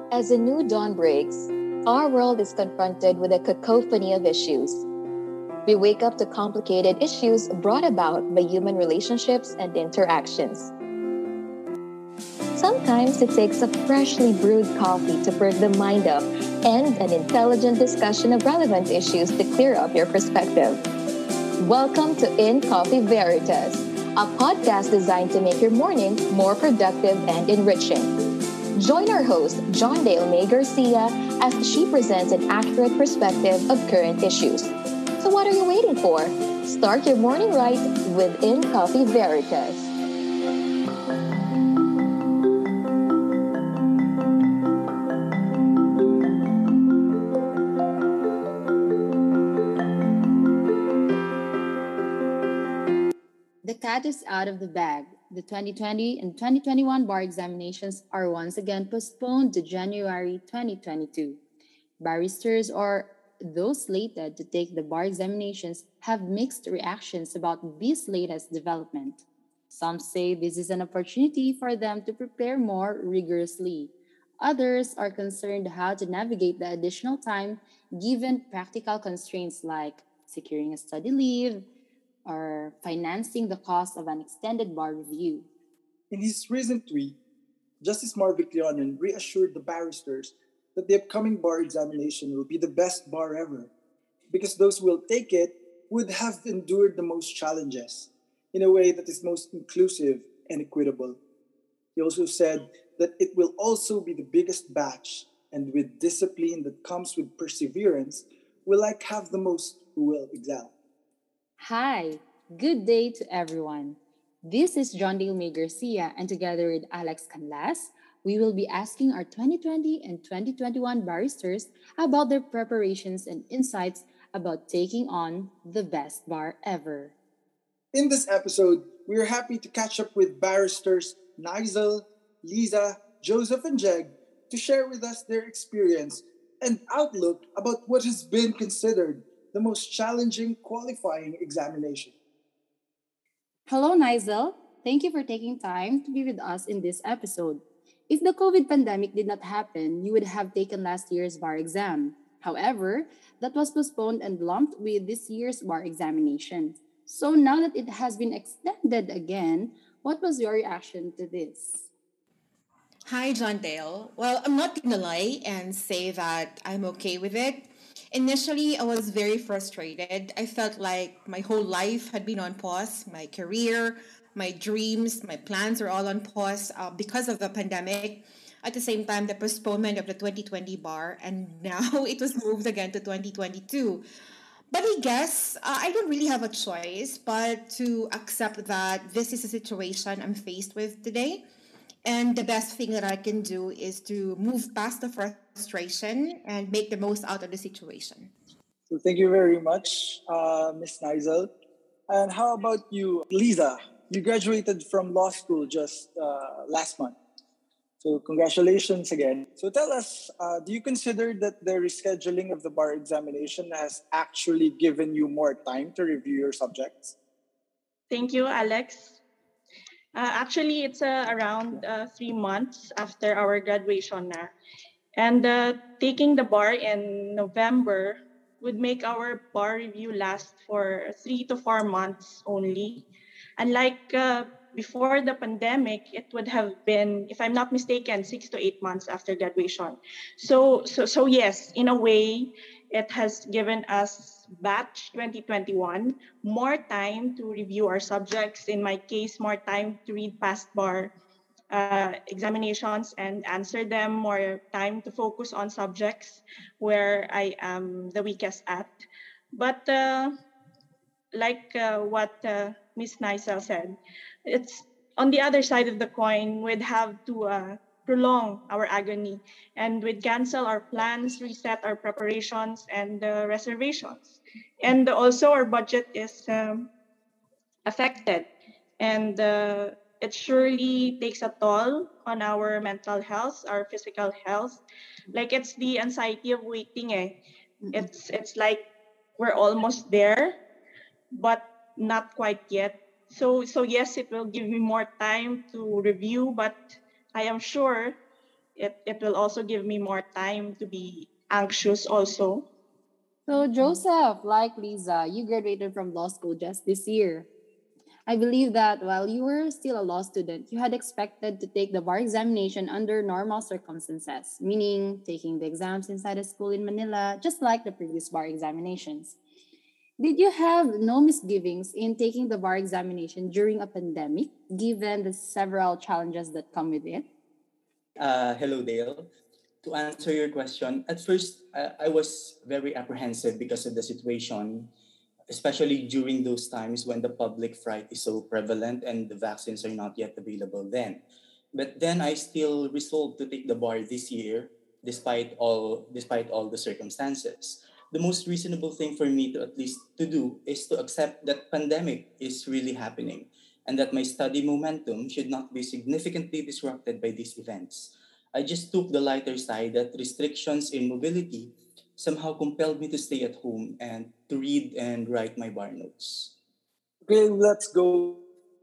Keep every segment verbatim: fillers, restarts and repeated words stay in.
As a new dawn breaks, our world is confronted with a cacophony of issues. We wake up to complicated issues brought about by human relationships and interactions. Sometimes it takes a freshly brewed coffee to perk the mind up and an intelligent discussion of relevant issues to clear up your perspective. Welcome to In Coffee Veritas, a podcast designed to make your morning more productive and enriching. Join our host, John Dale May Garcia, as she presents an accurate perspective of current issues. So what are you waiting for? Start your morning right with In Coffee Veritas. The cat is out of the bag. The twenty twenty and twenty twenty-one bar examinations are once again postponed to January twenty twenty-two. Barristers or those slated to take the bar examinations have mixed reactions about this latest development. Some say this is an opportunity for them to prepare more rigorously. Others are concerned how to navigate the additional time given practical constraints like securing a study leave, or financing the cost of an extended bar review. In his recent tweet, Justice Marvick Leonen reassured the barristers that the upcoming bar examination will be the best bar ever, because those who will take it would have endured the most challenges in a way that is most inclusive and equitable. He also said that it will also be the biggest batch, and with discipline that comes with perseverance, will like have the most who will excel. Hi, good day to everyone. This is John Dale May Garcia, and together with Alex Canlas, we will be asking our twenty twenty and twenty twenty-one barristers about their preparations and insights about taking on the best bar ever. In this episode, we are happy to catch up with barristers Nigel, Lisa, Joseph, and Jeg to share with us their experience and outlook about what has been considered the most challenging qualifying examination. Hello, Nigel. Thank you for taking time to be with us in this episode. If the COVID pandemic did not happen, you would have taken last year's bar exam. However, that was postponed and lumped with this year's bar examination. So now that it has been extended again, what was your reaction to this? Hi, John Dale. Well, I'm not going to lie and say that I'm okay with it. Initially, I was very frustrated. I felt like my whole life had been on pause. My career, my dreams, my plans were all on pause uh, because of the pandemic. At the same time, the postponement of the twenty twenty bar, and now it was moved again to twenty twenty-two. But I guess uh, I don't really have a choice but to accept that this is a situation I'm faced with today. And the best thing that I can do is to move past the frustration and make the most out of the situation. So thank you very much, uh, Miss Nigel. And how about you, Lisa? You graduated from law school just uh, last month. So congratulations again. So tell us, uh, do you consider that the rescheduling of the bar examination has actually given you more time to review your subjects? Thank you, Alex. Uh, actually, it's uh, around uh, three months after our graduation na. And uh, taking the bar in November would make our bar review last for three to four months only. Unlike uh, before the pandemic, it would have been, if I'm not mistaken, six to eight months after graduation. So, so, so yes, in a way, it has given us batch twenty twenty-one more time to review our subjects. In my case, more time to read past bar uh, examinations and answer them, more time to focus on subjects where I am the weakest at. But uh, like uh, what uh, Miss Nysel said, it's on the other side of the coin, we'd have to uh, prolong our agony and we'd cancel our plans, reset our preparations and uh, reservations. And also our budget is um, affected, and uh, it surely takes a toll on our mental health, our physical health. Like it's the anxiety of waiting. Eh. It's it's like we're almost there, but not quite yet. So so yes, it will give me more time to review, but I am sure It, it will also give me more time to be anxious also. So, Joseph, like Lisa, you graduated from law school just this year. I believe that while you were still a law student, you had expected to take the bar examination under normal circumstances, meaning taking the exams inside a school in Manila, just like the previous bar examinations. Did you have no misgivings in taking the bar examination during a pandemic, given the several challenges that come with it? Uh, hello, Dale. To answer your question, at first uh, I was very apprehensive because of the situation, especially during those times when the public fright is so prevalent and the vaccines are not yet available then. But then I still resolved to take the bar this year, despite all despite all the circumstances. The most reasonable thing for me to at least to do is to accept that pandemic is really happening and that my study momentum should not be significantly disrupted by these events. I just took the lighter side that restrictions in mobility somehow compelled me to stay at home and to read and write my bar notes. Okay, let's go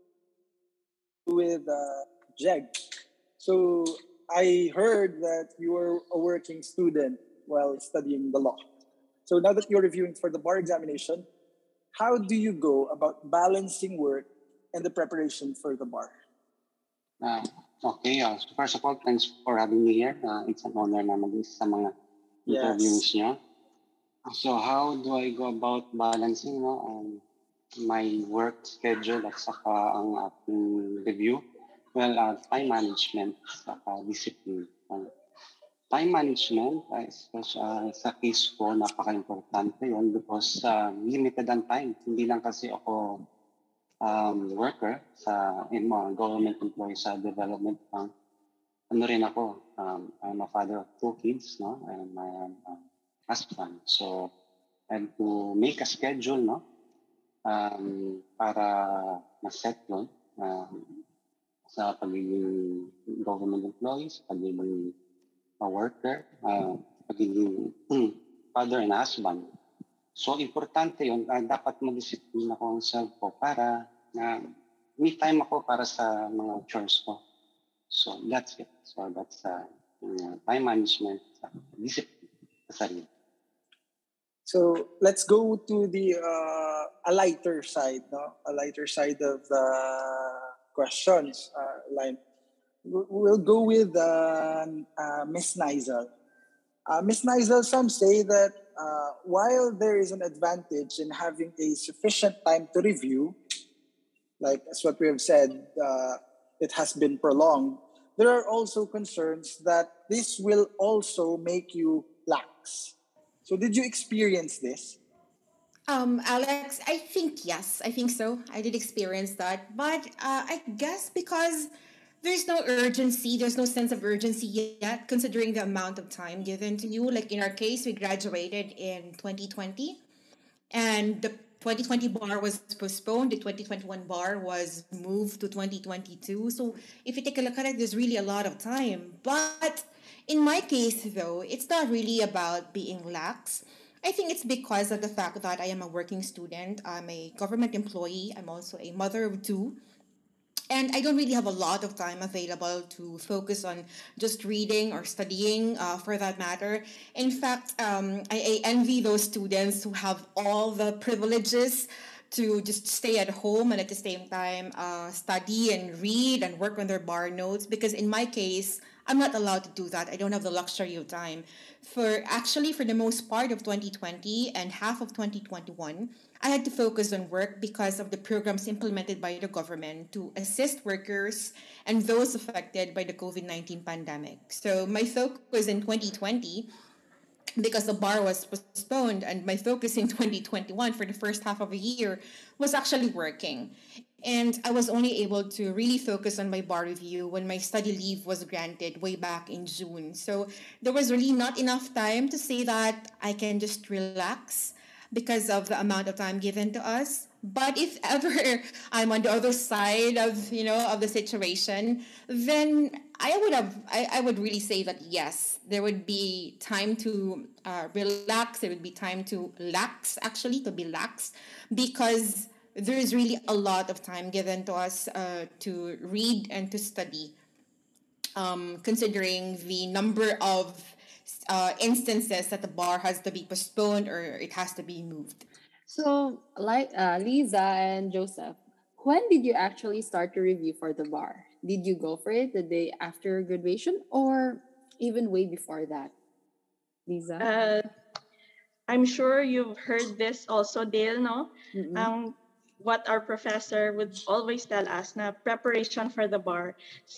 with uh, Jeg. So I heard that you were a working student while studying the law. So now that you're reviewing for the bar examination, how do you go about balancing work and the preparation for the bar? Uh, okay, uh, so first of all, thanks for having me here. Uh, it's an honor na mag-isa sa mga interviews Yes. niyo. So how do I go about balancing no, um, my work schedule at saka ang ating review? Well, uh, time management saka discipline. Uh, time management, uh, especially uh, sa case ko, napaka-importante yun because uh, limited ang time. Hindi lang kasi ako um, worker sa in mga government employee sa development bank. Ano rin ako, um, I'm a father of two kids, no? And my um, husband. So, and to make a schedule, no? Um, para ma-set yun um, sa pagiging government employees, pagiging a worker, uh, pagiging hmm, father and husband. So, importante yun. Uh, dapat mag-discipline ako ang self ko para na uh, may time ako para sa mga chores ko. So, that's it. So, that's uh, uh, time management, uh, discipline sa sarili. So let's go to the uh, a lighter side, no? A lighter side of the questions uh, line. We'll go with uh, uh, Miss Nizel. Uh, Miss Nizel, some say that uh, while there is an advantage in having a sufficient time to review, like as what we have said, uh, it has been prolonged. There are also concerns that this will also make you lax. So did you experience this? Um, Alex, I think yes, I think so. I did experience that, but uh, I guess because there's no urgency, there's no sense of urgency yet, considering the amount of time given to you. Like in our case, we graduated in twenty twenty, and the twenty twenty bar was postponed. The twenty twenty-one bar was moved to twenty twenty-two. So if you take a look at it, there's really a lot of time. But in my case, though, it's not really about being lax. I think it's because of the fact that I am a working student. I'm a government employee. I'm also a mother of two. And I don't really have a lot of time available to focus on just reading or studying uh, for that matter. In fact, um, I, I envy those students who have all the privileges to just stay at home and at the same time uh, study and read and work on their bar notes, because in my case, I'm not allowed to do that. I don't have the luxury of time. For actually, for the most part of twenty twenty and half of twenty twenty-one, I had to focus on work because of the programs implemented by the government to assist workers and those affected by the COVID nineteen pandemic. So my focus in twenty twenty, because the bar was postponed, and my focus in twenty twenty-one for the first half of a year was actually working. And I was only able to really focus on my bar review when my study leave was granted way back in June. So there was really not enough time to say that I can just relax because of the amount of time given to us. But if ever I'm on the other side of, you know, of the situation, then I would have, I, I would really say that yes, there would be time to uh, relax. There would be time to lax, actually, to be lax, because there is really a lot of time given to us uh, to read and to study. um, considering the number of uh, instances that the bar has to be postponed or it has to be moved. So, like uh, Lisa and Joseph, when did you actually start to review for the bar? Did you go for it the day after graduation or even way before that? Lisa? Uh, I'm sure you've heard this also, Dale, no? Mm-mm. Um, what our professor would always tell us na preparation for the bar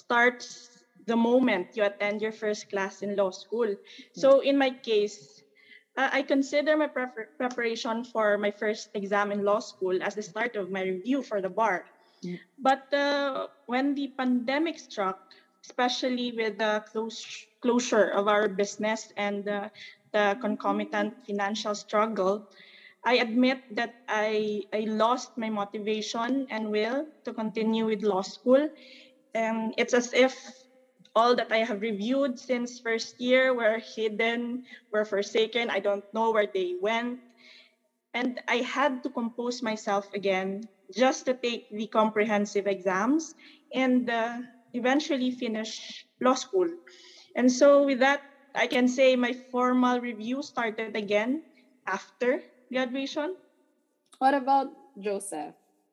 starts the moment you attend your first class in law school. So in my case, uh, I consider my prefer- preparation for my first exam in law school as the start of my review for the bar. Mm. But uh, when the pandemic struck, especially with the close, closure of our business and uh, the concomitant financial struggle, I admit that I, I lost my motivation and will to continue with law school. And it's as if all that I have reviewed since first year were hidden, were forsaken. I don't know where they went. And I had to compose myself again just to take the comprehensive exams and uh, eventually finish law school. And so, with that, I can say my formal review started again after graduation. What about Joseph?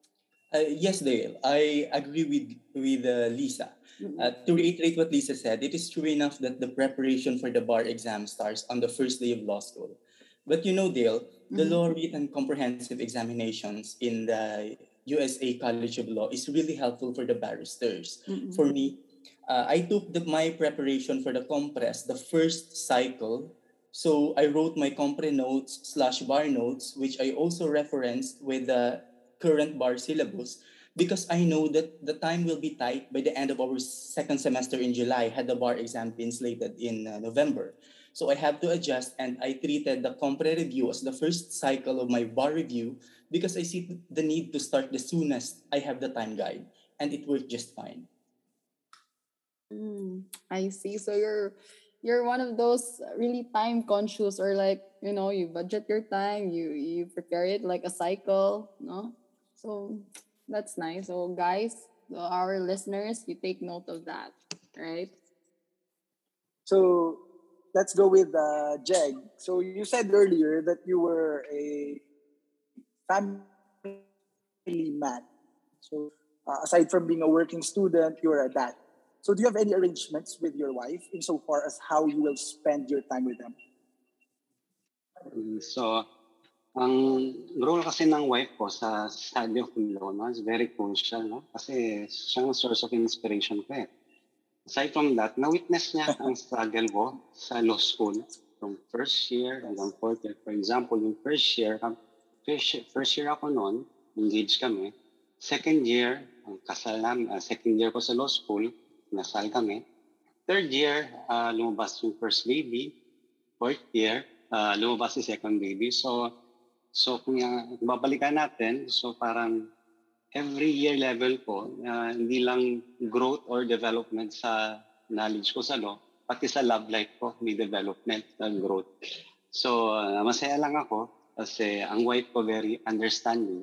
Uh, yes, Dale, I agree with with uh, Lisa. Uh, to reiterate what Lisa said, it is true enough that the preparation for the bar exam starts on the first day of law school. But you know, Dale, the Mhm. law written comprehensive examinations in the U S A College of Law is really helpful for the barristers. Mm-mm. For me, uh, I took the, my preparation for the compress, the first cycle. So I wrote my compre notes slash bar notes, which I also referenced with the current bar syllabus because I know that the time will be tight by the end of our second semester in July had the bar exam been slated in uh, November. So I have to adjust and I treated the compre review as the first cycle of my bar review because I see the need to start the soonest I have the time guide and it worked just fine. Mm, I see. So you're you're one of those really time conscious or like, you know, you budget your time, you you prepare it like a cycle, no? So that's nice. So guys, so our listeners, you take note of that, right? So let's go with uh, Jeg. So you said earlier that you were a family man. So uh, aside from being a working student, you're a dad. So do you have any arrangements with your wife insofar as how you will spend your time with them? Mm, So, ang role kasi ng wife ko sa study of law no, is very crucial. No? Kasi siya ang source of inspiration ko eh. Aside from that, na-witness niya ang struggle ko sa law school from first year hanggang fourth year. For example, yung first year, um, first, year- first year ako noon, engaged kami. Second year, ang kasal namin, uh, second year ko sa law school, nasal kami. Third year, uh, lumabas yung first baby. Fourth year, uh, lumabas yung second baby. So, so kung uh, babalikan natin, so parang every year level ko, uh, hindi lang growth or development sa knowledge ko sa law, pati sa love life ko, may development and growth. So, uh, masaya lang ako kasi ang wife ko very understanding.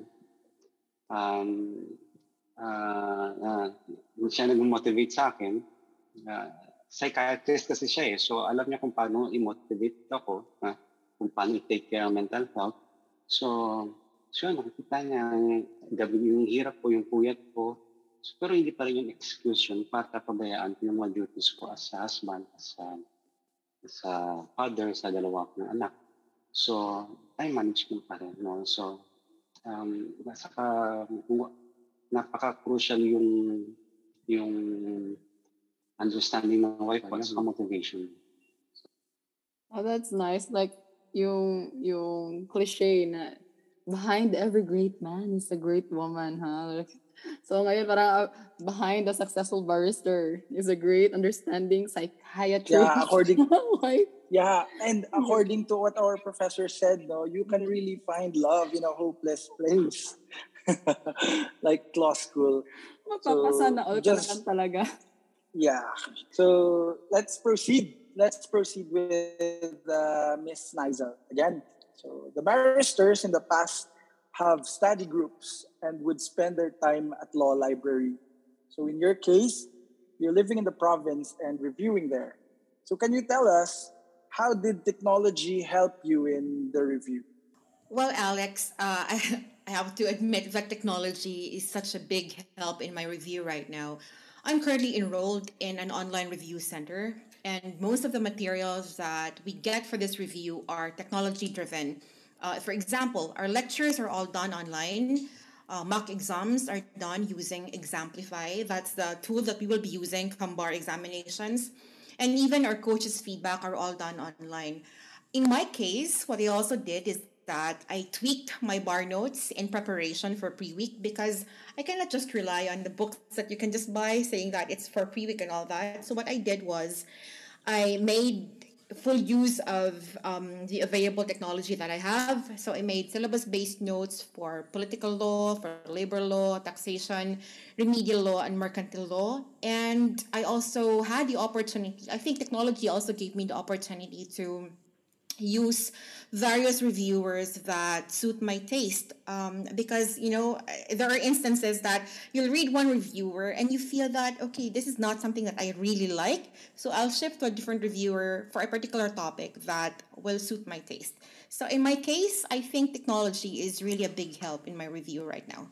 Um, uh, uh, siya nag-motivate sa akin. Uh, psychiatrist kasi siya eh. So, alam niya kung paano i-motivate ako, uh, kung paano i-take care ng mental health. So, so yun, nakikita niya ang gabi yung hirap ko, yung puyat ko. So, pero hindi pa rin yung excuse yun para pabayaan ko yung mga duties ko as a husband, as a, as a father, sa dalawa kong anak. So, time management pa rin. No? So, um, saka, napaka-crucial yung yung understanding ng wife ko, saka motivation. Oh, that's nice. Like yung yung cliche na behind every great man is a great woman, huh? Like, so ngayon parang uh, behind a successful barrister is a great understanding psychiatrist. Yeah, according Like, yeah, and according to what our professor said, no, you can really find love in a hopeless place. Like law school. mapapasana all ka na just talaga. Yeah. So let's proceed. Let's proceed with uh, Miss Nizel again. So the barristers in the past have study groups and would spend their time at law library. So in your case, You're living in the province and reviewing there. So can you tell us, how did technology help you in the review? Well, Alex, uh, I, I have to admit that technology is such a big help in my review right now. I'm currently enrolled in an online review center, and most of the materials that we get for this review are technology driven. Uh, for example, our lectures are all done online. Uh, mock exams are done using Examplify. That's the tool that we will be using come bar examinations. And even our coaches' feedback are all done online. In my case, what I also did is that I tweaked my bar notes in preparation for pre-week because I cannot just rely on the books that you can just buy saying that it's for pre-week and all that. So what I did was I made full use of um, the available technology that I have. So I made syllabus-based notes for political law, for labor law, taxation, remedial law, and mercantile law. And I also had the opportunity, I think technology also gave me the opportunity to use various reviewers that suit my taste, um, because you know there are instances that you'll read one reviewer and you feel that okay, this is not something that I really like, so I'll shift to a different reviewer for a particular topic that will suit my taste. So in my case, I think technology is really a big help in my review right now.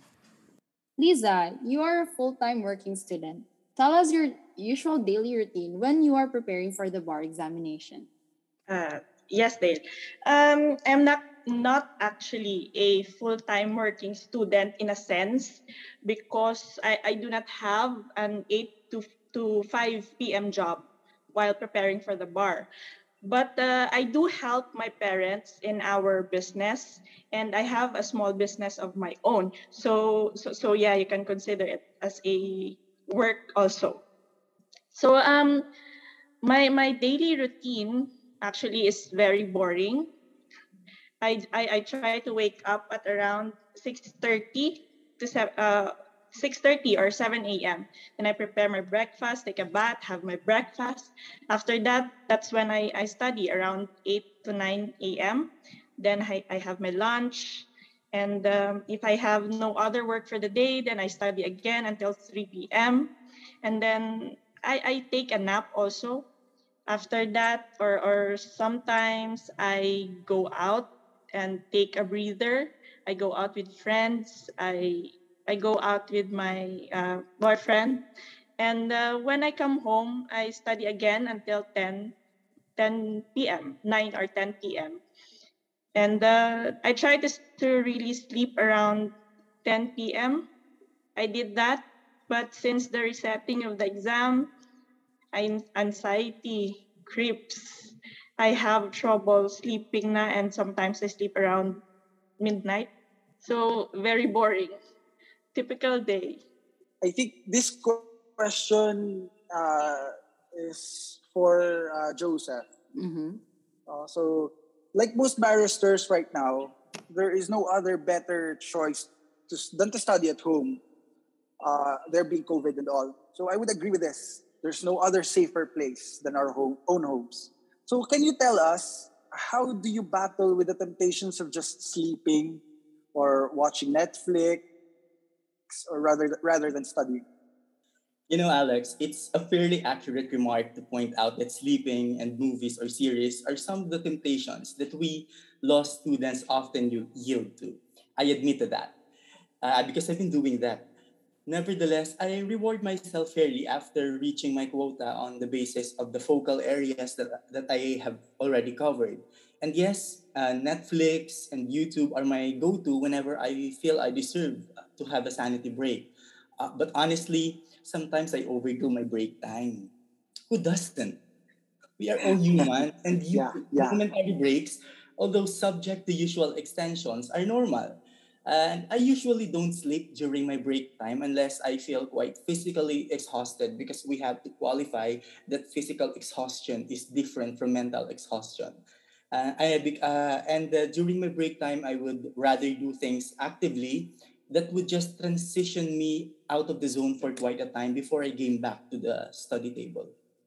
Lisa, you are a full time working student. Tell us your usual daily routine when you are preparing for the bar examination. Uh, yes, Dale. Um, I'm not not actually a full-time working student in a sense because I, I do not have an eight to, to five p m job while preparing for the bar. But uh, I do help my parents in our business, and I have a small business of my own. So, so, so yeah, you can consider it as a work also. So, um, my my daily routine actually is very boring. I, I, I try to wake up at around six thirty to seven, uh, six thirty or seven a m. Then I prepare my breakfast, take a bath, have my breakfast. After that, that's when I, I study around eight to nine a m. Then I, I have my lunch. And um, if I have no other work for the day, then I study again until three p m. And then I, I take a nap also after that, or, or sometimes I go out and take a breather. I go out with friends. I I go out with my uh, boyfriend. And uh, when I come home, I study again until ten ten p m, nine or ten p m. And uh, I try to, to really sleep around ten p m. I did that, but since the resetting of the exam, I, anxiety creeps. I have trouble sleeping na, and sometimes I sleep around midnight. So very boring. Typical day. I think this question uh, is for uh, Joseph. Mm-hmm. Uh, so, like most barristers right now, there is no other better choice to, than to study at home. Uh, there being COVID and all. So I would agree with this. There's no other safer place than our home, own homes. So can you tell us, how do you battle with the temptations of just sleeping or watching Netflix, or rather rather than studying? You know, Alex, it's a fairly accurate remark to point out that sleeping and movies or series are some of the temptations that we law students often y- yield to. I admit to that uh, because I've been doing that. Nevertheless, I reward myself fairly after reaching my quota on the basis of the focal areas that, that I have already covered. And yes, uh, Netflix and YouTube are my go to whenever I feel I deserve to have a sanity break. Uh, but honestly, sometimes I overdo my break time. Who doesn't? We are all human, and you, Yeah, yeah. momentary breaks, although subject to usual extensions, are normal. And I usually don't sleep during my break time unless I feel quite physically exhausted, because we have to qualify that physical exhaustion is different from mental exhaustion. Uh, I, bec- uh, and uh, During my break time, I would rather do things actively that would just transition me out of the zone for quite a time before I came back to the study table.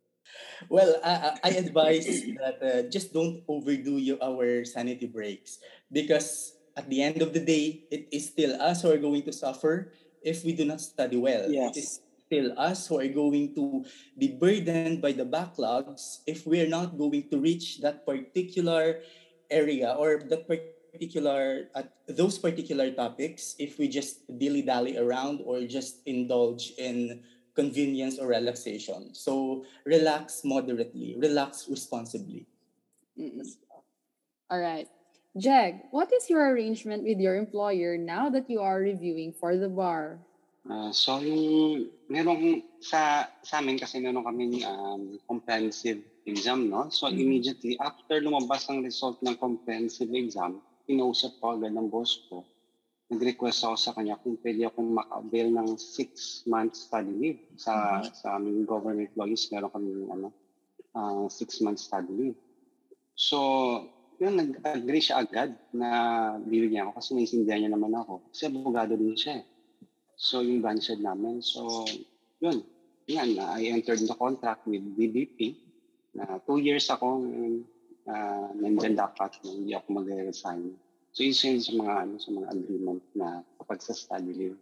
Well, I, I I advise that uh, just don't overdo your our sanity breaks, because at the end of the day, it is still us who are going to suffer if we do not study well. It is Yes. still us who are going to be burdened by the backlogs if we're not going to reach that particular area or that particular at those particular topics if we just dilly dally around or just indulge in convenience or relaxation. So relax moderately, relax responsibly. Mm-mm. All right. Jag, what is your arrangement with your employer now that you are reviewing for the bar? Uh, so yung merong sa sa amin kasi meron kaming um, comprehensive exam, no? So Mhm. immediately after lumabas ang result ng comprehensive exam, kinausap ko agad ng boss ko. Nag-request ako sa kanya kung pwede akong maka-avail ng six months study leave. Sa sa aming government employees, meron kaming ano, uh, six months study leave. So, yun, nag-agree siya agad na bibigyan ako kasi naisindihan niya naman ako. Kasi abogado din siya eh. So, yung branch head namin. So, yun. Yan, I entered the contract with B B P na two years ako uh, nandyan dapat na hindi ako mag-resign. So, isa yun sa mga, ano, sa mga agreement na kapag sa study leave.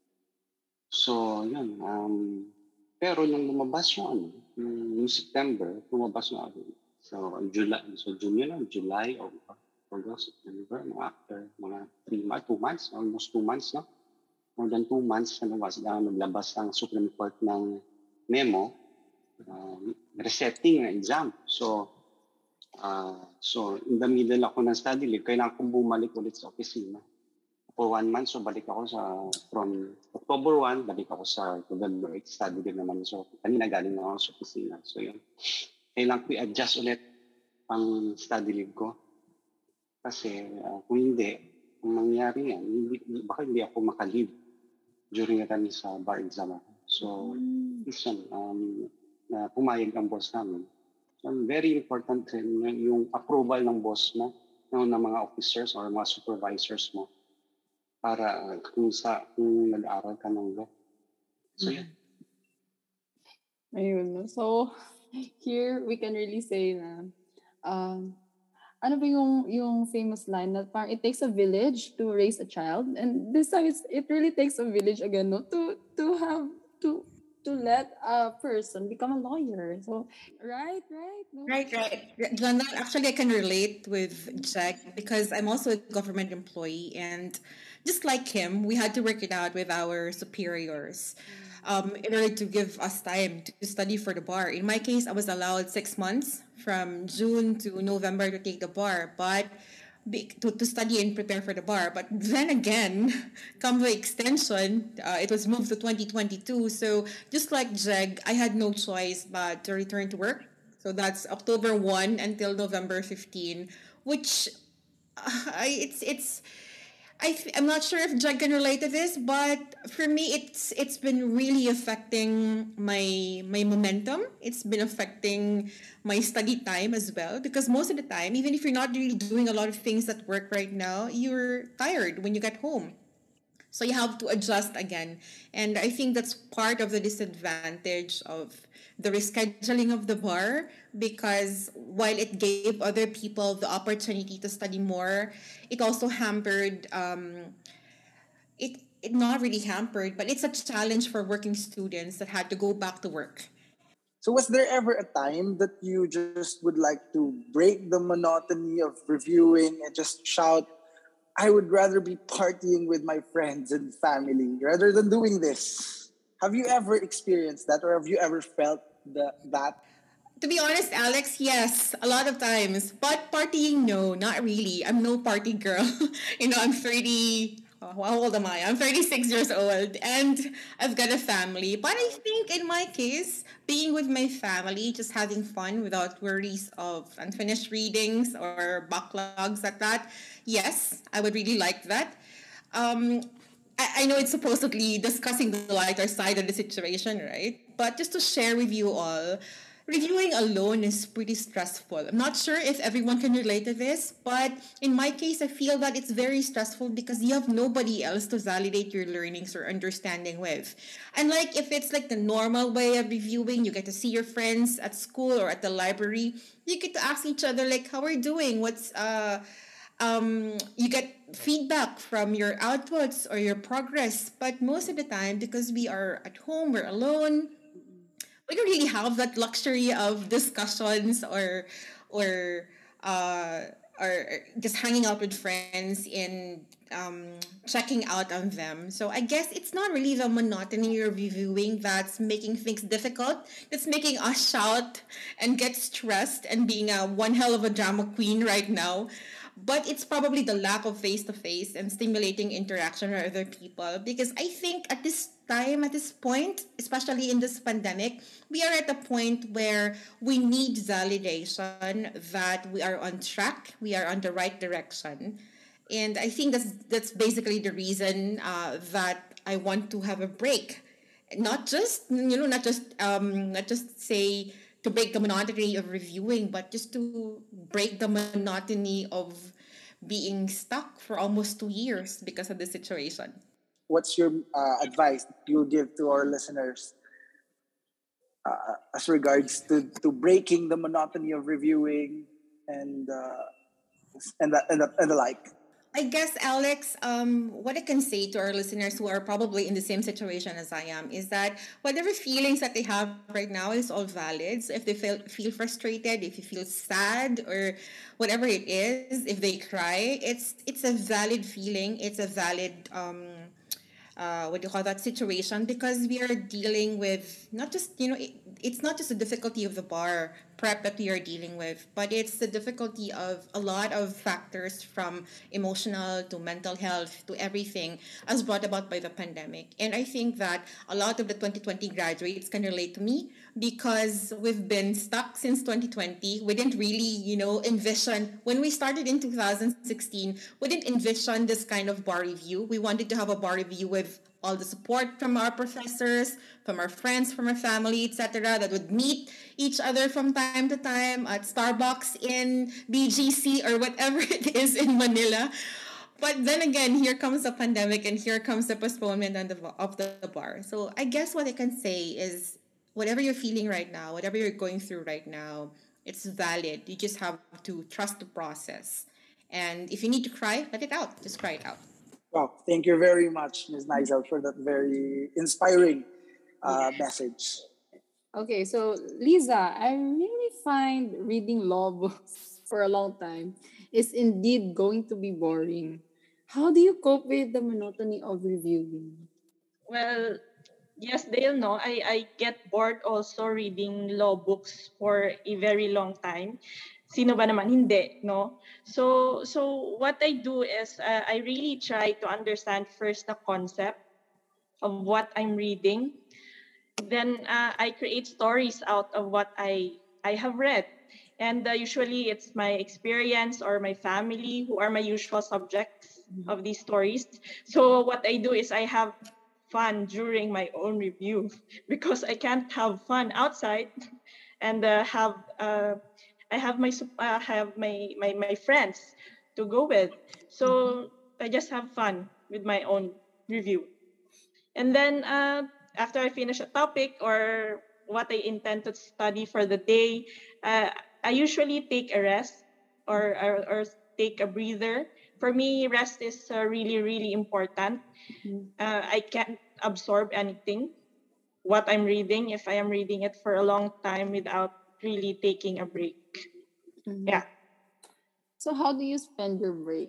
So, yun. Um, pero nung lumabas yung, ano, yung, yung September, lumabas yung ano, so, July, so June yun, July, August, September, mga after mga three months, two months, almost two months, no? More than two months, ano was, uh, naglabas ang Supreme Court ng memo, uh, resetting ng exam. So, uh, so in the middle ako ng study leave, kailangan kong bumalik ulit sa opisina. For one month, so balik ako sa, from October first, balik ako sa November eighth, study leave naman. So, kanina galing ako sa opisina. So, yun. Kailangan ko i-adjust ulit ang study leave ko. Kasi uh, kung hindi, kung mangyari yan, hindi, baka hindi ako maka-leave during the time sa bar exam ako. So, isang, um, na pumayag ang boss namin. So, very important rin yung approval ng boss mo, ng, ng mga officers or mga supervisors mo para kung sa kung nag-aaral ka ng law. So, yan. Ayun, no? So, here we can really say na um, ano ba yung, yung famous line that parang it takes a village to raise a child, and this time it's, it really takes a village again, no, to to have to to let a person become a lawyer. So right, right, no? Right, right. Glenda, actually, I can relate with Jack because I'm also a government employee, and just like him, we had to work it out with our superiors um, in order to give us time to study for the bar. In my case, I was allowed six months from June to November to take the bar, but be, to, to study and prepare for the bar. But then again, come the extension, uh, it was moved to twenty twenty-two. So just like Jag, I had no choice but to return to work. So that's October first until November fifteenth, which uh, I, it's it's I th- I'm not sure if Jag can relate to this, but for me, it's it's been really affecting my my momentum. It's been affecting my study time as well because most of the time, even if you're not really doing a lot of things at work right now, you're tired when you get home. So you have to adjust again. And I think that's part of the disadvantage of the rescheduling of the bar because while it gave other people the opportunity to study more, it also hampered um, it it not really hampered, but it's a challenge for working students that had to go back to work. So was there ever a time that you just would like to break the monotony of reviewing and just shout, I would rather be partying with my friends and family rather than doing this? Have you ever experienced that, or have you ever felt the, that? To be honest, Alex, yes, a lot of times. But partying, no, not really. I'm no party girl. you know, I'm thirty. Oh, how old am I? I'm thirty-six years old and I've got a family. But I think in my case, being with my family, just having fun without worries of unfinished readings or backlogs at that, yes, I would really like that. Um, I, I know it's supposedly discussing the lighter side of the situation, right? But just to share with you all, reviewing alone is pretty stressful. I'm not sure if everyone can relate to this, but in my case, I feel that it's very stressful because you have nobody else to validate your learnings or understanding with. And like if it's like the normal way of reviewing, you get to see your friends at school or at the library, you get to ask each other like, how are you doing? What's uh um, you get feedback from your outputs or your progress. But most of the time, because we are at home, we're alone, we don't really have that luxury of discussions or or uh, or just hanging out with friends and um, checking out on them. So I guess it's not really the monotony of reviewing that's making things difficult. That's making us shout and get stressed and being a one hell of a drama queen right now. But it's probably the lack of face to face and stimulating interaction with other people. Because I think at this time, at this point, especially in this pandemic, we are at a point where we need validation that we are on track, we are on the right direction. And I think that's that's basically the reason uh, that I want to have a break, not just you know not just um not just say to break the monotony of reviewing, but just to break the monotony of being stuck for almost two years because of the situation. What's your uh, advice you'll give to our listeners uh, as regards to, to breaking the monotony of reviewing and uh, and, the, and, the, and the like? I guess, Alex, um, what I can say to our listeners who are probably in the same situation as I am is that whatever feelings that they have right now is all valid. So if they feel feel frustrated, if you feel sad or whatever it is, if they cry, it's it's a valid feeling. It's a valid um, uh, what do you call that situation, because we are dealing with not just you know it, it's not just the difficulty of the bar prep that we are dealing with, but it's the difficulty of a lot of factors from emotional to mental health to everything as brought about by the pandemic. And I think that a lot of the twenty twenty graduates can relate to me because we've been stuck since twenty twenty. We didn't really, you know, envision when we started in two thousand sixteen, we didn't envision this kind of bar review. We wanted to have a bar review with all the support from our professors, from our friends, from our family, et cetera, that would meet each other from time to time at Starbucks in B G C or whatever it is in Manila. But then again, here comes the pandemic and here comes the postponement of the, of the bar. So I guess what I can say is whatever you're feeling right now, whatever you're going through right now, it's valid. You just have to trust the process. And if you need to cry, let it out. Just cry it out. Wow, thank you very much, Miz Nigel, for that very inspiring uh, message. Okay, so Lisa, I really find reading law books for a long time is indeed going to be boring. How do you cope with the monotony of reviewing? Well, yes, Dale, no, I, I get bored also reading law books for a very long time. Sino ba naman hindi, no? So, so what I do is uh, I really try to understand first the concept of what I'm reading. Then uh, I create stories out of what I I have read. And uh, usually it's my experience or my family who are my usual subjects of these stories. So what I do is I have fun during my own review because I can't have fun outside and uh, have uh, I have my sup- uh, have my, my my friends to go with. So I just have fun with my own review. And then uh, after I finish a topic or what I intend to study for the day, uh, I usually take a rest or, or, or take a breather. For me, rest is uh, really, really important. Uh, I can't absorb anything, what I'm reading, if I am reading it for a long time without really taking a break. Mhm. Yeah. So how do you spend your break?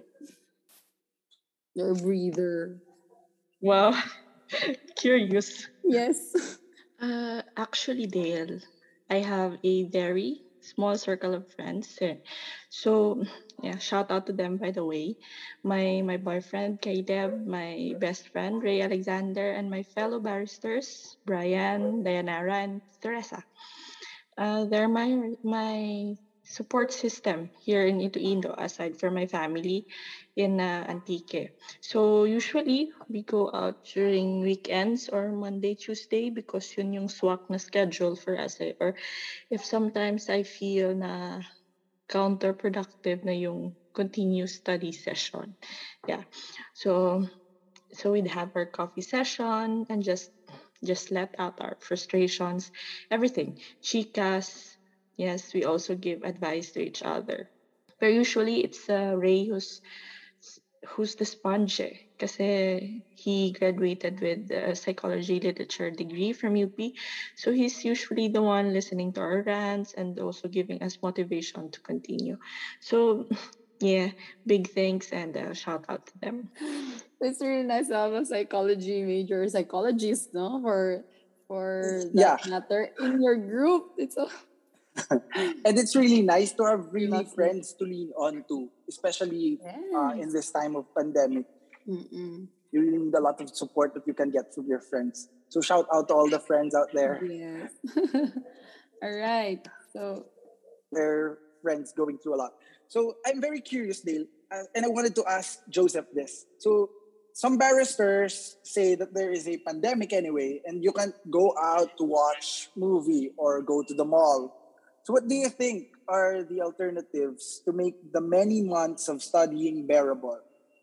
Your breather? Well, curious. Yes. Uh, actually, Dale, I have a very small circle of friends. eh. So, yeah, shout out to them, by the way. My my boyfriend, Caleb, my best friend, Ray Alexander, and my fellow barristers, Brian, Dayanara, and Teresa. Uh, they're my my support system here in Iloilo, aside from my family in uh, Antique. So usually we go out during weekends or Monday, Tuesday because yun yung swak na schedule for us. Eh. Or if sometimes I feel na counterproductive na yung continuous study session. Yeah. So so we'd have our coffee session and just just let out our frustrations, everything. Chicas, yes, we also give advice to each other. But usually it's uh, Ray who's who's the sponge eh. Kasi he graduated with a psychology literature degree from U P. So he's usually the one listening to our rants and also giving us motivation to continue. So yeah, big thanks and uh, shout out to them. It's really nice to have a psychology major, psychologist, no, for for Yeah, that matter in your group. It's a and it's really nice to have really lovely. friends to lean on to, especially uh, in Yes. this time of pandemic. Mm-mm. You really need a lot of support that you can get from your friends. So shout out to all the friends out there, Yes. All right. So, their friends going through a lot. So I'm very curious, Dale, uh, and I wanted to ask Joseph this. So some barristers say that there is a pandemic anyway, and you can't go out to watch movie or go to the mall. So what do you think are the alternatives to make the many months of studying bearable?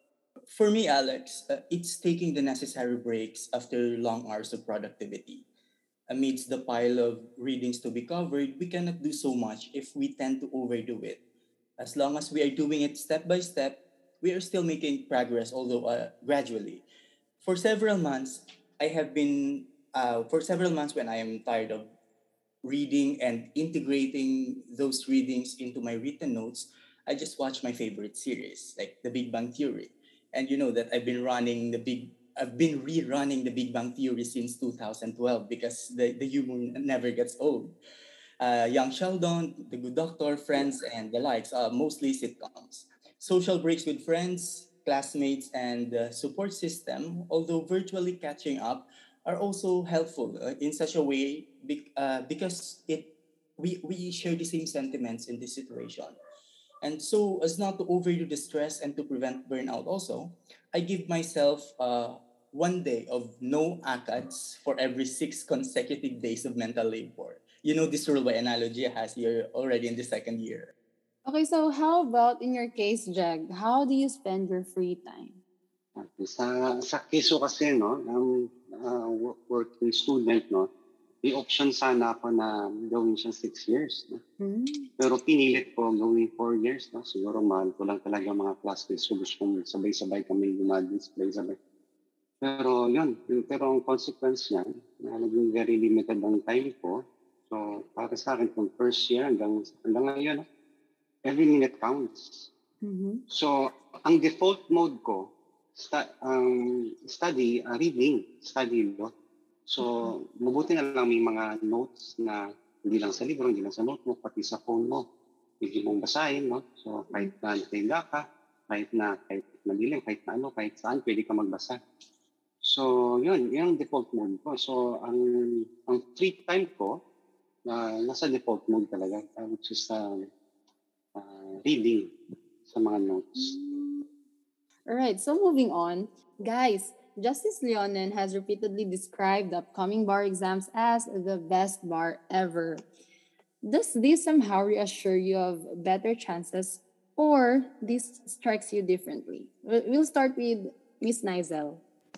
For me, Alex, uh, it's taking the necessary breaks after long hours of productivity. Amidst the pile of readings to be covered, we cannot do so much if we tend to overdo it. As long as we are doing it step by step, we are still making progress, although uh, gradually. For several months, I have been, uh, for several months when I am tired of reading and integrating those readings into my written notes, I just watch my favorite series, like The Big Bang Theory. And you know that I've been running the big I've been rerunning the Big Bang Theory since two thousand twelve because the, the humor never gets old. Uh, Young Sheldon, The Good Doctor, Friends, and the likes, uh, mostly sitcoms. Social breaks with friends, classmates, and the support system, although virtually catching up, are also helpful uh, in such a way bec- uh, because it we, we share the same sentiments in this situation. And so, as not to overdo the stress and to prevent burnout, also, I give myself uh, one day of no ACADS for every six consecutive days of mental labor. You know this rule by analogy has you're already in the second year. okay, so how about in your case, Jag? How do you spend your free time? Okay. Sa, sa keso kasi, no, ng uh, wo- working student, no, may option sana ako na gawin siya six years. No? Hmm? Pero pinilit ko gawin four years. No? Siguro mahal ko lang talaga mga classmates. So gusto kong sabay-sabay kami gumagin, sabay-sabay. Pero yun, yun- pero ang consequence niya, na naging very limited ang time ko. So para sa akin, from first year hanggang, hanggang ngayon, no, every minute counts. Mm-hmm. So, ang default mode ko, sta- um, study, uh, reading, study. No? So, mabuti na lang may mga notes na hindi lang sa libro, hindi lang sa notebook, pati sa phone mo. Hindi mong basahin, no? So, kahit na nakahiga ka, kahit na, kahit madilim, kahit na ano, kahit saan, pwede ka magbasa. So, yun, yun ang default mode ko. So, ang, ang free time ko, na nasa default mode talaga, uh, which is uh, uh, reading sa mga notes. All right, so moving on. Guys, Justice Leonen has repeatedly described the upcoming bar exams as the best bar ever. Does this somehow reassure you of better chances or this strikes you differently? We- We'll start with Miss Nizel.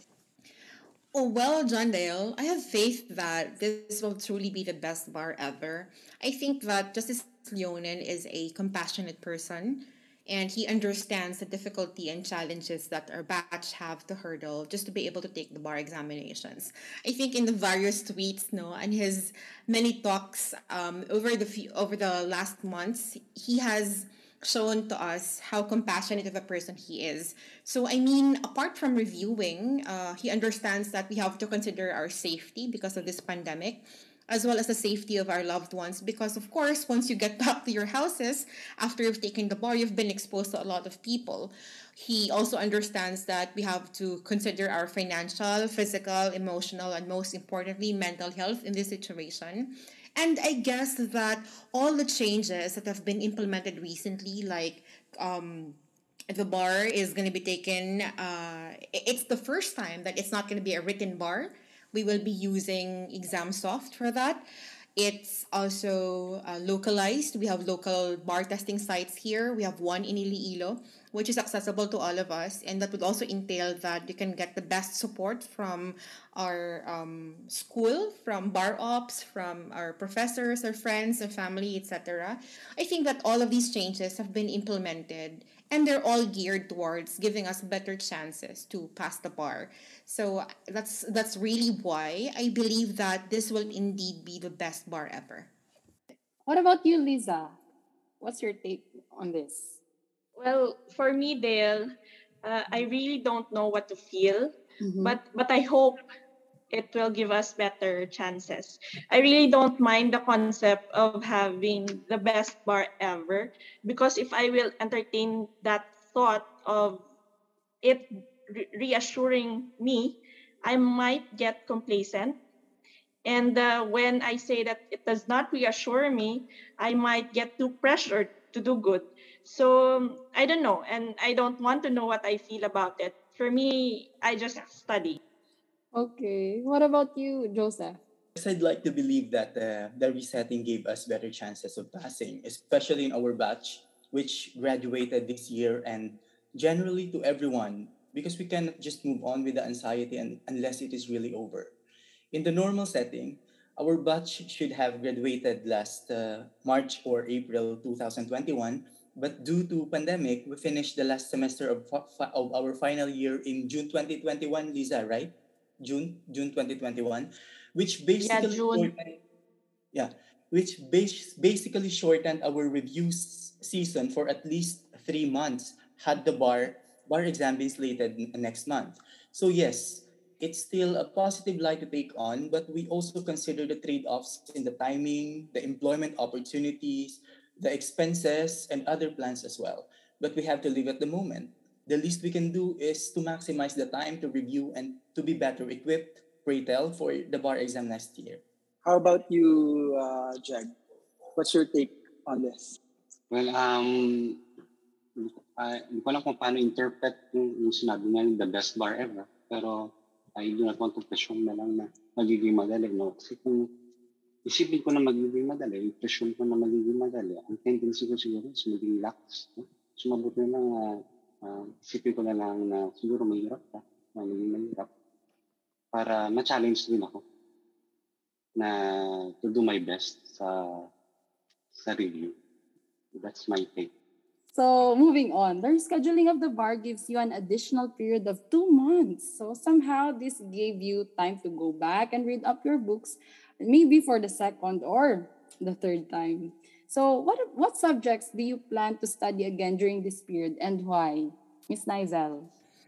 Oh, well, John Dale, I have faith that this will truly be the best bar ever. I think that Justice Leonen is a compassionate person and he understands the difficulty and challenges that our batch have to hurdle just to be able to take the bar examinations. I think in the various tweets, no, and his many talks um, over the few, over the last months, he has shown to us how compassionate of a person he is. So, I mean, apart from reviewing, uh, he understands that we have to consider our safety because of this pandemic, as well as the safety of our loved ones. Because, of course, once you get back to your houses after you've taken the bar, you've been exposed to a lot of people. He also understands that we have to consider our financial, physical, emotional, and most importantly, mental health in this situation. And I guess that all the changes that have been implemented recently, like um, the bar is going to be taken, uh, it's the first time that it's not going to be a written bar. We will be using ExamSoft for that. It's also uh, localized. We have local bar testing sites here. We have one in Iloilo, which is accessible to all of us. And that would also entail that you can get the best support from our um, school, from bar ops, from our professors, our friends, our family, et cetera. I think that all of these changes have been implemented and they're all geared towards giving us better chances to pass the bar. So that's that's really why I believe that this will indeed be the best bar ever. What about you, Lisa? What's your take on this? Well, for me, Dale, uh, I really don't know what to feel, Mm-hmm. but but I hope it will give us better chances. I really don't mind the concept of having the best bar ever, because if I will entertain that thought of it re- reassuring me, I might get complacent. And uh, when I say that it does not reassure me, I might get too pressured to do good. So um, I don't know, and I don't want to know what I feel about it. For me, I just study. Okay. What about you, Joseph? Yes, I'd like to believe that uh, the resetting gave us better chances of passing, especially in our batch, which graduated this year, and generally to everyone, because we cannot just move on with the anxiety and, unless it is really over. In the normal setting, our batch should have graduated last uh, March or April twenty twenty-one, but due to pandemic, we finished the last semester of, fi- of our final year in June twenty twenty-one, Lisa, right? June, June twenty twenty-one, which Yeah, basically June. shortened, yeah, which bas- basically shortened our review s- season for at least three months had the bar bar exam been slated n- next month. So yes, it's still a positive light to take on, but we also consider the trade-offs in the timing, the employment opportunities, the expenses, and other plans as well. But we have to live at the moment. The least we can do is to maximize the time to review and to be better equipped, pray tell, for the bar exam next year. How about you, uh, Jag? What's your take on this? Well, um, I, hindi ko alam kung paano interpret yung, yung sinabi niya, yung the best bar ever. Pero I do not want to presume na lang na magiging madali. No? Kasi kung isipin ko na magiging madali, i-presume ko na magiging madali, ang tendency ko siguro is maging lax. No? So mabuti na lang, uh, uh, isipin ko na lang na siguro mahirap ka, na maging mahirap, para ma-challenge din ako na to do my best sa sa review. That's my take. So, moving on, the rescheduling of the bar gives you an additional period of two months. So, somehow this gave you time to go back and read up your books, maybe for the second or the third time. So, what what subjects do you plan to study again during this period and why? Miss Nizel.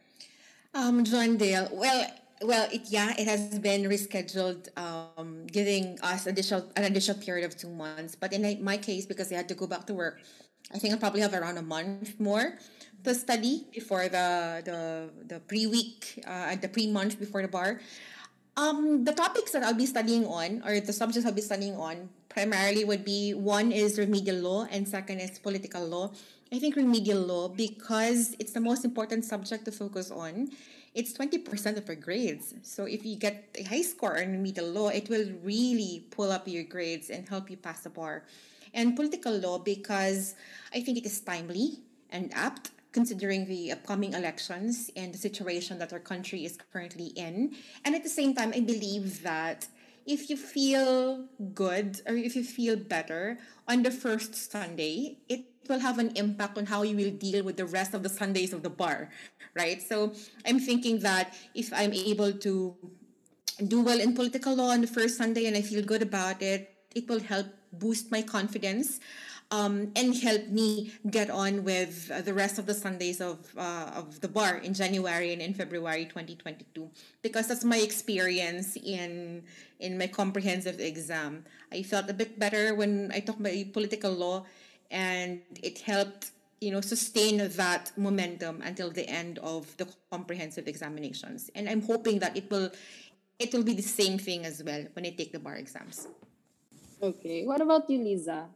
Um, John Dale. Well, well, it yeah, it has been rescheduled, um, giving us additional an additional period of two months. But in my case, because I had to go back to work, I think I probably have around a month more to study before the the the pre week uh, and the pre month before the bar. Um, the topics that I'll be studying on, or the subjects I'll be studying on, primarily would be one is remedial law and second is political law. I think remedial law because it's the most important subject to focus on. It's twenty percent of our grades. So if you get a high score in remedial law, it will really pull up your grades and help you pass the bar. And political law because I think it is timely and apt considering the upcoming elections and the situation that our country is currently in. And at the same time, I believe that if you feel good or if you feel better on the first Sunday, it will have an impact on how you will deal with the rest of the Sundays of the bar, right? So I'm thinking that if I'm able to do well in political law on the first Sunday and I feel good about it, it will help boost my confidence um, and help me get on with uh, the rest of the Sundays of uh, of the bar in January and in February twenty twenty-two because that's my experience in in my comprehensive exam. I felt a bit better when I took my political law and it helped you know sustain that momentum until the end of the comprehensive examinations, and I'm hoping that it will it will be the same thing as well when I take the bar exams. Okay. What about you, Lisa?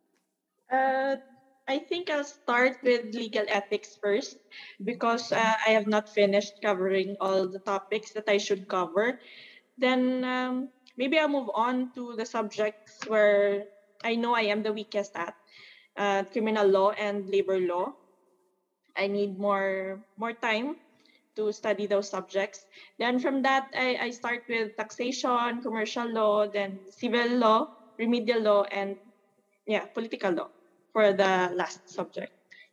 Uh, I think I'll start with legal ethics first because uh, I have not finished covering all the topics that I should cover. Then um, maybe I'll move on to the subjects where I know I am the weakest at, uh, criminal law and labor law. I need more more time to study those subjects. Then from that, I, I start with taxation, commercial law, then civil law, remedial law, and yeah, political law for the last subject.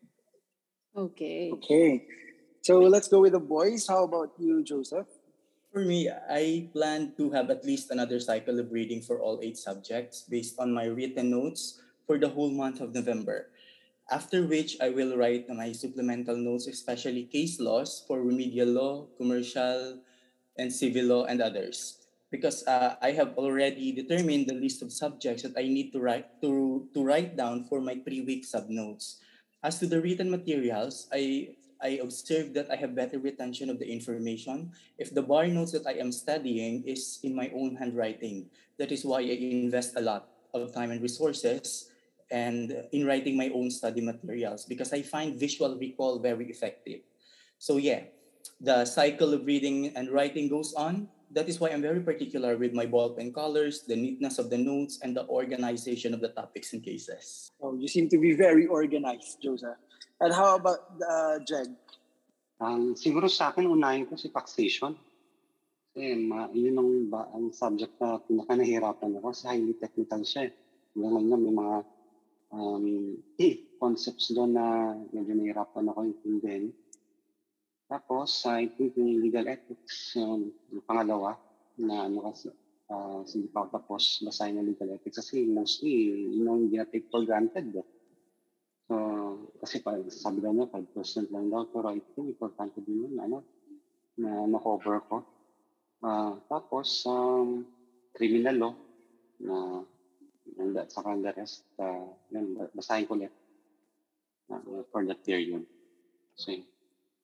Okay. Okay. So let's go with the boys. How about you, Joseph? For me, I plan to have at least another cycle of reading for all eight subjects based on my written notes for the whole month of November. After which, I will write my supplemental notes, especially case laws for remedial law, commercial, and civil law, and others. Because uh, I have already determined the list of subjects that I need to write to, to write down for my three-week sub-notes. As to the written materials, I I observed that I have better retention of the information if the bar notes that I am studying is in my own handwriting. That is why I invest a lot of time and resources and in writing my own study materials because I find visual recall very effective. So yeah, the cycle of reading and writing goes on. That is why I'm very particular with my ballpen colors, the neatness of the notes, and the organization of the topics and cases. Oh, you seem to be very organized, Joseph. And how about uh, Jeg? Um, siguro sa akin, unahin ko si taxation. Kasi ma, yun ang, ba, ang subject na pinaka nahihirapan ako kasi highly technical siya. Eh. Hanggang ngayon, may mga um, concepts doon na medyo nahihirapan ako intindihin. Tapos, I think yung legal ethics, yung, yung pangalawa, na ano kasi, uh, hindi pa ako tapos basahin ng legal ethics kasi mostly, yun ang hindi na-take for granted. Eh. So, kasi pa, sabi daw niya, five percent lang daw, pero I think importante din yun, ano, na na-cover ko. Uh, tapos, um, criminal law, na, and that, saka the rest, uh, yun, basahin ko ulit uh, for that period. So, yun.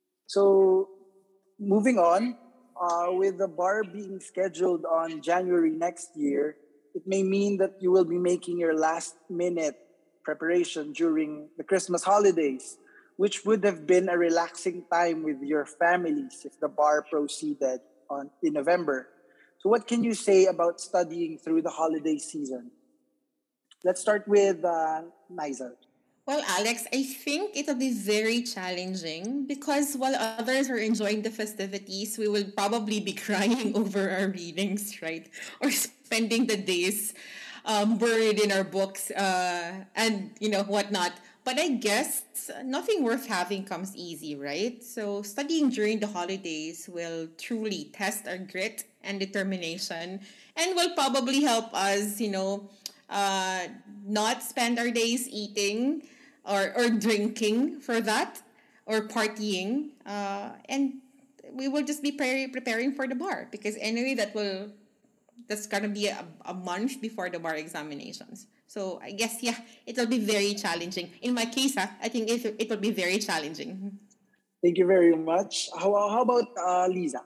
So, moving on, uh, with the bar being scheduled on January next year, it may mean that you will be making your last minute preparation during the Christmas holidays, which would have been a relaxing time with your families if the bar proceeded on in November. So what can you say about studying through the holiday season? Let's start with uh, Niza. Well, Alex, I think it'll be very challenging because while others are enjoying the festivities, we will probably be crying over our readings, right? Or spending the days um, buried in our books uh, and, you know, whatnot. But I guess nothing worth having comes easy, right? So studying during the holidays will truly test our grit and determination and will probably help us, you know, uh, not spend our days eating or, or drinking for that or partying. Uh, and we will just be pre- preparing for the bar because anyway, that will that's gonna be a, a month before the bar examinations. So I guess yeah, it'll be very challenging. In my case, huh, I think it it will be very challenging. Thank you very much. How, how about uh, Liza?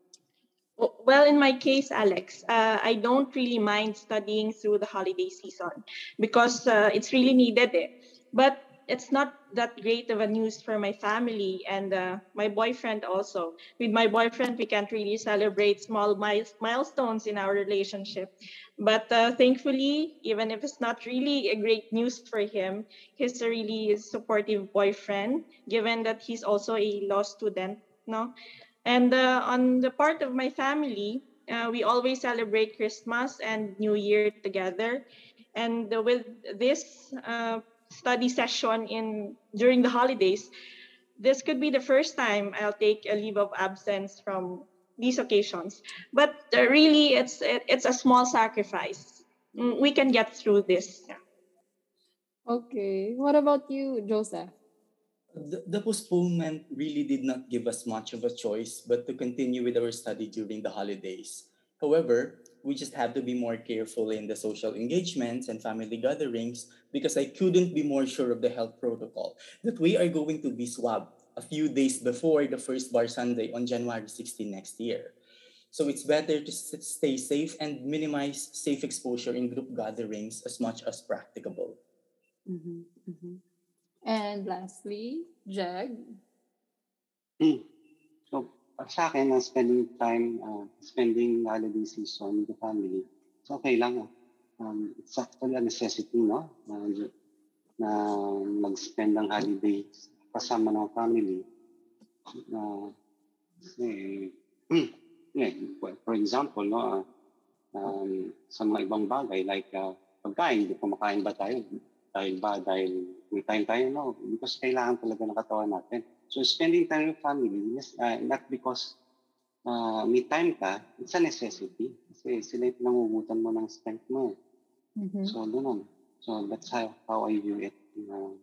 Well, in my case, Alex, uh, I don't really mind studying through the holiday season because uh, it's really needed. Eh. But it's not that great of a news for my family and uh, my boyfriend also. With my boyfriend, we can't really celebrate small miles- milestones in our relationship. But uh, thankfully, even if it's not really a great news for him, he's a really supportive boyfriend, given that he's also a law student. No, and uh, on the part of my family, uh, we always celebrate Christmas and New Year together. And uh, with this uh, study session in during the holidays, this could be the first time I'll take a leave of absence from these occasions. But uh, really, it's it, it's a small sacrifice. Mm, We can get through this. Yeah. Okay. What about you, Joseph? The, the postponement really did not give us much of a choice but to continue with our study during the holidays. However, we just have to be more careful in the social engagements and family gatherings because I couldn't be more sure of the health protocol that we are going to be swabbed a few days before the first bar Sunday on January sixteenth next year. So it's better to s- stay safe and minimize safe exposure in group gatherings as much as practicable. Mm-hmm, mm-hmm. And lastly, Jag. Hmm. So, uh, sa akin, uh, spending time, uh, spending holiday season with the family, it's okay lang. ah. Um, it's actually a necessity, no? Uh, na mag-spend ng holiday kasama ng family. Uh, Kasi, yeah, well, for example, no, ah, um, sa mga ibang bagay, like uh, pagkain, di kumakain ba tayo? Dahil ba? Dahil may time tayo? No, because kailangan talaga ng katawan natin. So spending time with family, yes, uh, not because uh, may time ka, it's a necessity. Kasi sila yung pinangungutan mo ng strength mo. Mhm. So, ganun. So, that's how, how I view it. Uh,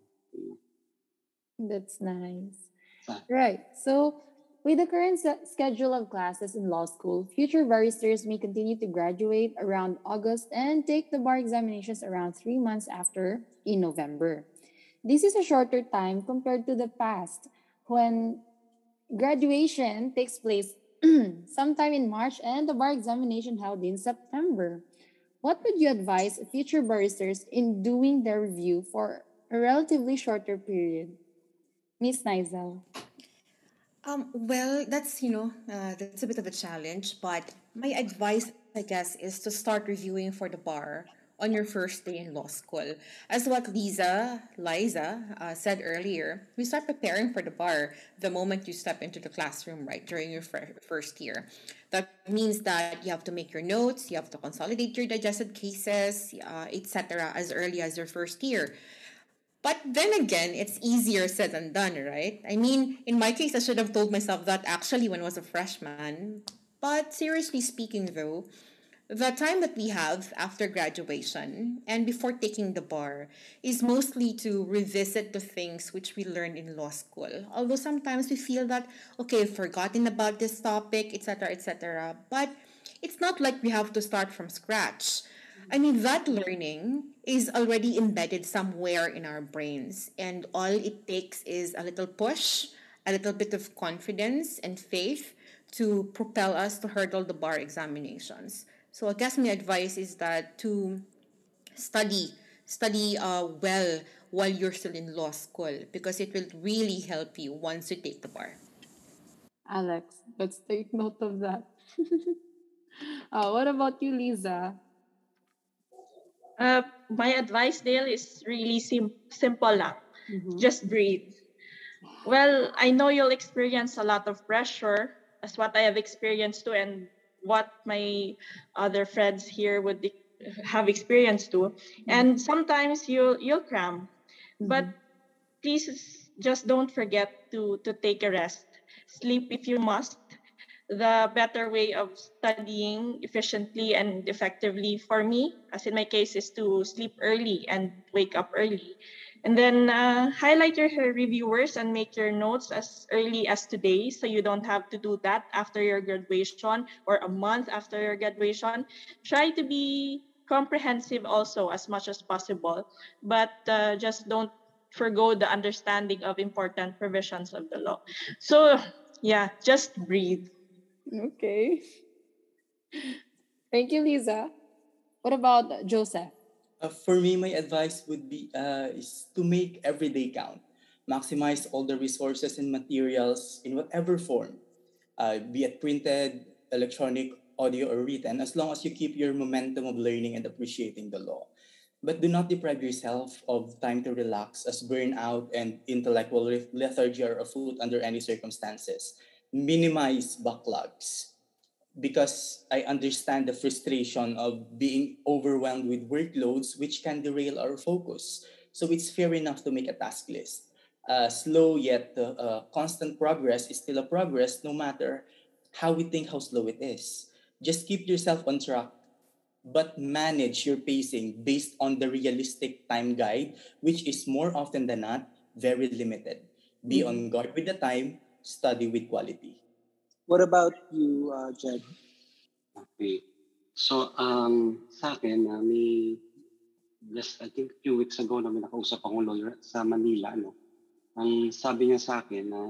That's nice. Ah. Right. So, with the current se- schedule of classes in law school, future barristers may continue to graduate around August and take the bar examinations around three months after in November. This is a shorter time compared to the past when graduation takes place sometime in March and the bar examination held in September. What would you advise future barristers in doing their review for a relatively shorter period? Miss Nizal. Um, well, that's, you know, uh, that's a bit of a challenge, but my advice, I guess, is to start reviewing for the bar on your first day in law school. As what Lisa, Liza uh, said earlier, we start preparing for the bar the moment you step into the classroom, right, during your fir- first year. That means that you have to make your notes, you have to consolidate your digested cases, uh, et cetera, as early as your first year. But then again, it's easier said than done, right? I mean, in my case, I should have told myself that actually when I was a freshman. But seriously speaking, though, the time that we have after graduation and before taking the bar is mostly to revisit the things which we learned in law school. Although sometimes we feel that, okay, I've forgotten about this topic, et cetera, et cetera. But it's not like we have to start from scratch. I mean, that learning is already embedded somewhere in our brains, and all it takes is a little push, a little bit of confidence and faith to propel us to hurdle the bar examinations. So I guess my advice is that to study, study uh, well while you're still in law school because it will really help you once you take the bar. Alex, let's take note of that. Uh, what about you, Lisa? Uh, my advice, Dale, is really sim- simple lang. Mhm. Just breathe. Well, I know you'll experience a lot of pressure, as what I have experienced too, and what my other friends here would e- have experienced too. And sometimes you'll you'll cram, but Mhm. please just don't forget to to take a rest. Sleep if you must. The better way of studying efficiently and effectively for me, as in my case, is to sleep early and wake up early. And then uh, highlight your reviewers and make your notes as early as today so you don't have to do that after your graduation or a month after your graduation. Try to be comprehensive also as much as possible, but uh, just don't forgo the understanding of important provisions of the law. So, yeah, just breathe. Okay. Thank you, Lisa. What about Joseph? Uh, for me, my advice would be uh, is to make every day count. Maximize all the resources and materials in whatever form, uh, be it printed, electronic, audio, or written, as long as you keep your momentum of learning and appreciating the law. But do not deprive yourself of time to relax, as burnout and intellectual leth- lethargy are afoot under any circumstances. Minimize backlogs because I understand the frustration of being overwhelmed with workloads, which can derail our focus. So it's fair enough to make a task list. Uh, slow yet uh, uh, constant progress is still a progress, no matter how we think how slow it is. Just keep yourself on track, but manage your pacing based on the realistic time guide, which is more often than not very limited. Be Mhm. on guard with the time, study with quality. What about you, uh, Jed? Okay. So, um, sa akin, uh, may just I think few weeks ago na may nakausap akong lawyer sa Manila, ano. Ang sabi niya sa akin na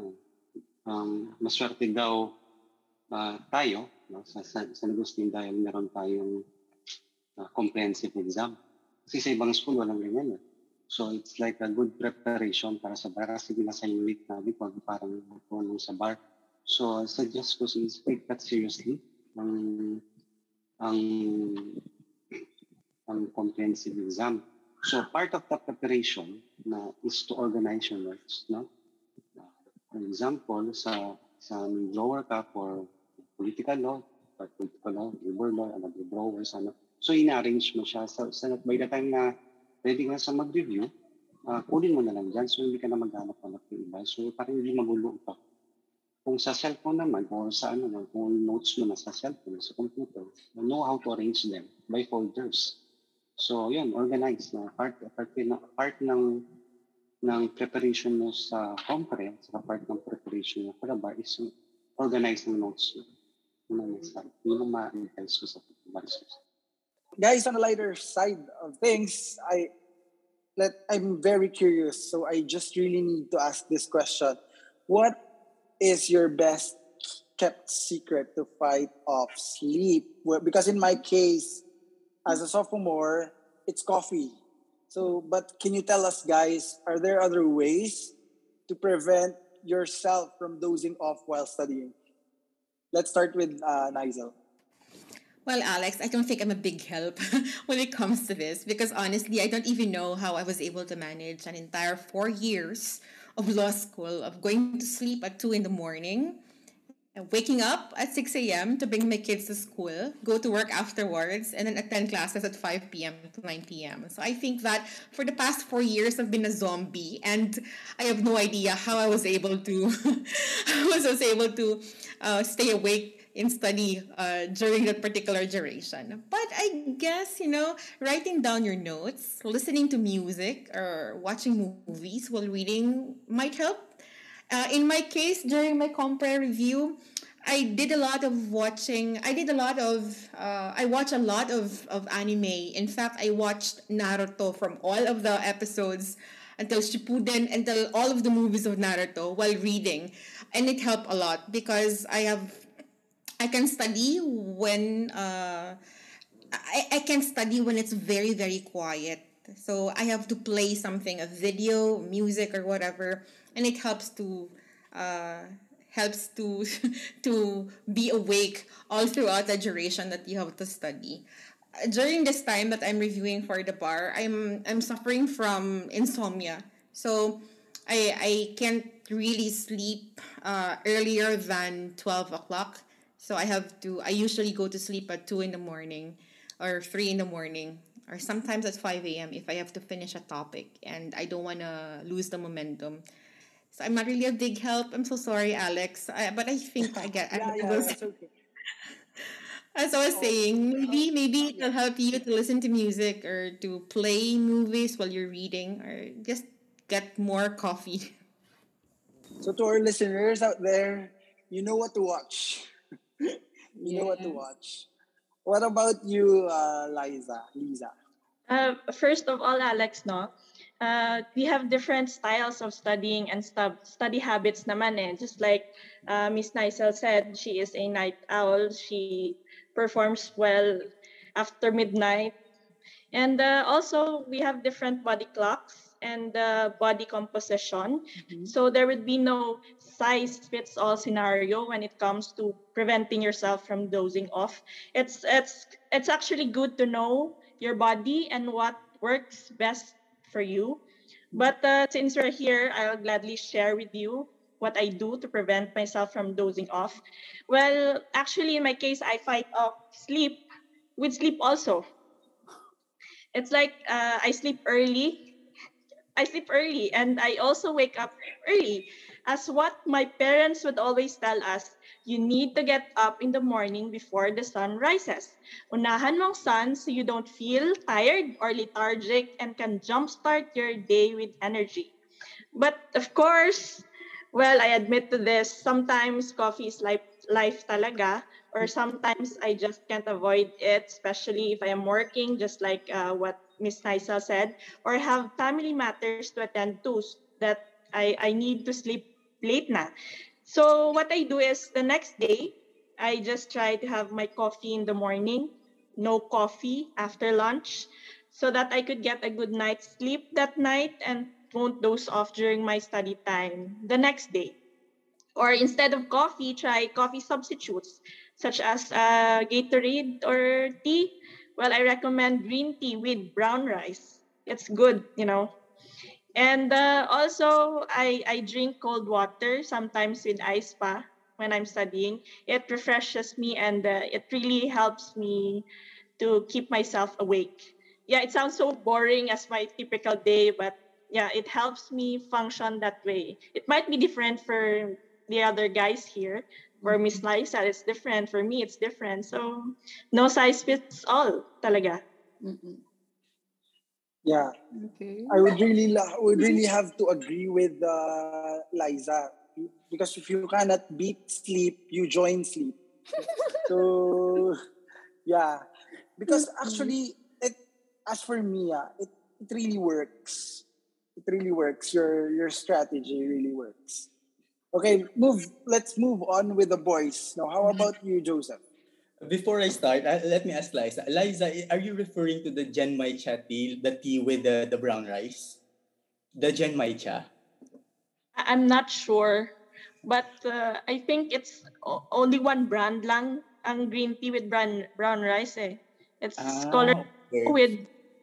um, maswerte daw ah, tayo no, sa, sa, sa Agustin dahil meron tayong ah, comprehensive exam. Kasi sa ibang school, walang ganyan. Eh. So it's like a good preparation para sa bar kasi nasa yung week na before parang tulong sa bar. So I suggest ko is take that seriously ang ang ang comprehensive exam. So part of the preparation na is to organize your notes, no? For example, sa isang drawer ka for political law, for political law, labor law, another drawers, ano. So, ina-arrange mo siya. So, so, by the time na ready ka na sa mag-review, uh, kunin mo na lang dyan. So, hindi ka na maghanap-hanap ng iba. So, parang hindi magulo pa. Kung sa cellphone naman, or sa ano, kung notes mo na sa cellphone, sa computer, know how to arrange them by folders. So, yun, organize na part, part, part ng ng preparation mo sa compre, sa part ng preparation mo for the bar is organize ng notes mo. Yun ang next time. Yun ang ma-advise ko sa baristers. Guys, on the lighter side of things, I let I'm very curious, so I just really need to ask this question. What is your best kept secret to fight off sleep? Well, because in my case, as a sophomore, it's coffee. So, but can you tell us, guys, are there other ways to prevent yourself from dozing off while studying? Let's start with uh, Nigel. Well, Alex, I don't think I'm a big help when it comes to this because honestly, I don't even know how I was able to manage an entire four years of law school, of going to sleep at two in the morning, and waking up at six a.m. to bring my kids to school, go to work afterwards, and then attend classes at five p.m. to nine p.m. So I think that for the past four years, I've been a zombie, and I have no idea how I was able to, I was able to uh, stay awake and study uh, during that particular duration. But I guess, you know, writing down your notes, listening to music, or watching movies while reading might help. Uh, in my case, during my compare review, I did a lot of watching. I did a lot of. Uh, I watched a lot of of anime. In fact, I watched Naruto from all of the episodes until Shippuden, until all of the movies of Naruto while reading, and it helped a lot because I have. I can study when. Uh, I I can study when it's very very quiet. So I have to play something, a video, music, or whatever, and it helps to uh, helps to to be awake all throughout the duration that you have to study. Uh, During this time that I'm reviewing for the bar, I'm I'm suffering from insomnia. So I I can't really sleep uh, earlier than twelve o'clock. So I have to I usually go to sleep at two in the morning or three in the morning or sometimes at five a.m. if I have to finish a topic and I don't want to lose the momentum. So I'm not really a big help. I'm so sorry, Alex. I, but I think I get. I'm Yeah, yeah, able. that's okay. As I was Oh, saying, maybe maybe oh, it'll yeah. help you to listen to music or to play movies while you're reading or just get more coffee. So to our listeners out there, you know what to watch. You know what to Yes. watch. What about you, uh, Liza? Lisa? Uh, first of all, Alex, no, uh, we have different styles of studying and stud- study habits naman eh. Just like uh, Miss Nysel said, she is a night owl. She performs well after midnight. And uh, also, we have different body clocks and uh, body composition. Mhm. So there would be no size fits all scenario when it comes to preventing yourself from dozing off. It's it's it's actually good to know your body and what works best for you. But uh, since we're here, I'll gladly share with you what I do to prevent myself from dozing off. Well, actually, in my case, I fight off sleep with sleep also. It's like uh, I sleep early. I sleep early and I also wake up early. As what my parents would always tell us, you need to get up in the morning before the sun rises. Unahan mong sun so you don't feel tired or lethargic and can jumpstart your day with energy. But of course, well, I admit to this, sometimes coffee is life, life talaga, or sometimes I just can't avoid it, especially if I am working, just like uh, what Miss Nisa said, or have family matters to attend to s- that I, I need to sleep late na. So what I do is the next day, I just try to have my coffee in the morning, no coffee after lunch, so that I could get a good night's sleep that night and won't doze off during my study time the next day. Or instead of coffee, try coffee substitutes such as uh, Gatorade or tea. Well, I recommend green tea with brown rice. It's good, you know. And uh, also, I, I drink cold water, sometimes with ice pa. when I'm studying. It refreshes me, and uh, it really helps me to keep myself awake. Yeah, it sounds so boring as my typical day, but yeah, it helps me function that way. It might be different for the other guys here. For Miss Liza, it's different. For me, it's different. So, no size fits all, talaga. Mm-mm. Yeah, Okay. I would really la- would really have to agree with uh, Liza, because if you cannot beat sleep, you join sleep. So yeah, because actually, it as for me, ah, it it really works. It really works. Your your strategy really works. Okay, move. Let's move on with the boys. Now, how about you, Joseph? Before I start, uh, let me ask Liza. Liza, are you referring to the Genmai cha tea, the tea with the, the brown rice? The Genmai cha? I- I'm not sure, but uh, I think it's o- only one brand lang ang green tea with brown brown rice eh. It's color Ah, okay. with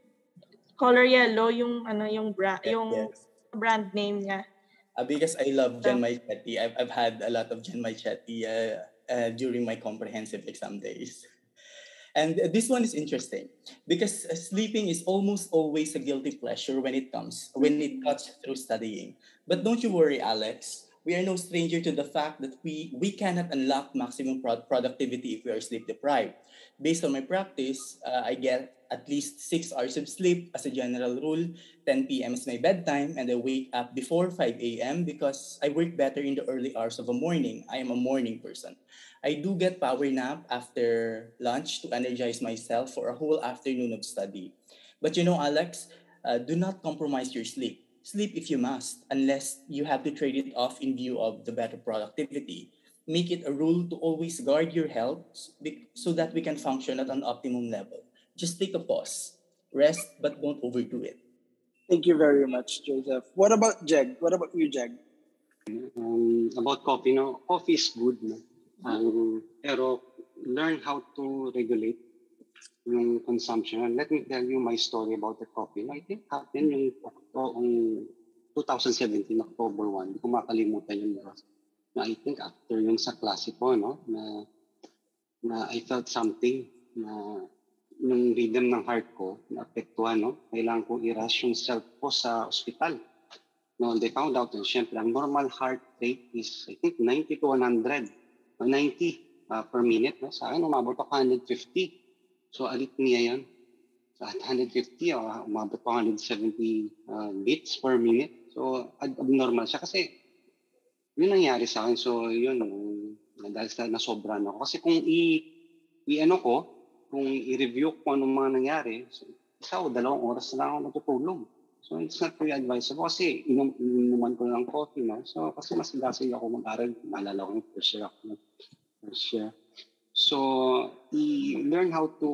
color yellow yung ano yung bra Yes, yung yes. brand name niya. Uh, because I love So, Genmai cha tea. I've, I've had a lot of Genmai cha tea uh, uh, during my comprehensive exam days. And this one is interesting because uh, sleeping is almost always a guilty pleasure when it comes, when it cuts through studying. But don't you worry, Alex. We are no stranger to the fact that we, we cannot unlock maximum pro- productivity if we are sleep deprived. Based on my practice, uh, I get at least six hours of sleep as a general rule. ten p m is my bedtime, and I wake up before five a m because I work better in the early hours of the morning. I am a morning person. I do get power nap after lunch to energize myself for a whole afternoon of study. But you know, Alex, uh, do not compromise your sleep. Sleep if you must, unless you have to trade it off in view of the better productivity. Make it a rule to always guard your health s- bec- so that we can function at an optimum level. Just take a pause, rest, but don't overdo it. Thank you very much, Joseph. What about Jeg? What about you, Jeg? Um, about coffee, no? Coffee is good, no? Um, pero learn how to regulate yung consumption. And let me tell you my story about the coffee. No, I think happened yung Octo- um, twenty seventeen, October first. Hindi ko makalimutan yun. No? Na I think after yung sa klase ko, no? Na, na I felt something na yung rhythm ng heart ko naapektuhan, no? Kailangan ko i-rush yung self ko sa ospital. No, they found out na syempre, ang normal heart rate is, I think, ninety to one hundred, or ninety uh, per minute. No? Sa akin, umabot ako one fifty. So, arrhythmia yan. Sa one hundred fifty, uh, umabot ako one seventy uh, beats per minute. So, ab- abnormal siya. Kasi, yun nangyari sa akin. So, yun, um, dahil sa nasobra na ako. Kasi kung i, i-ano ko, kung i-review ko anong mga nangyari, so, isa o dalawang oras na lang ako natutulog. So, it's not very advisable kasi inom, inuman ko ng coffee, no? So, kasi mas lasing ako mag-aral. Naalala ko yung first year ako. First year. So, i-learn how to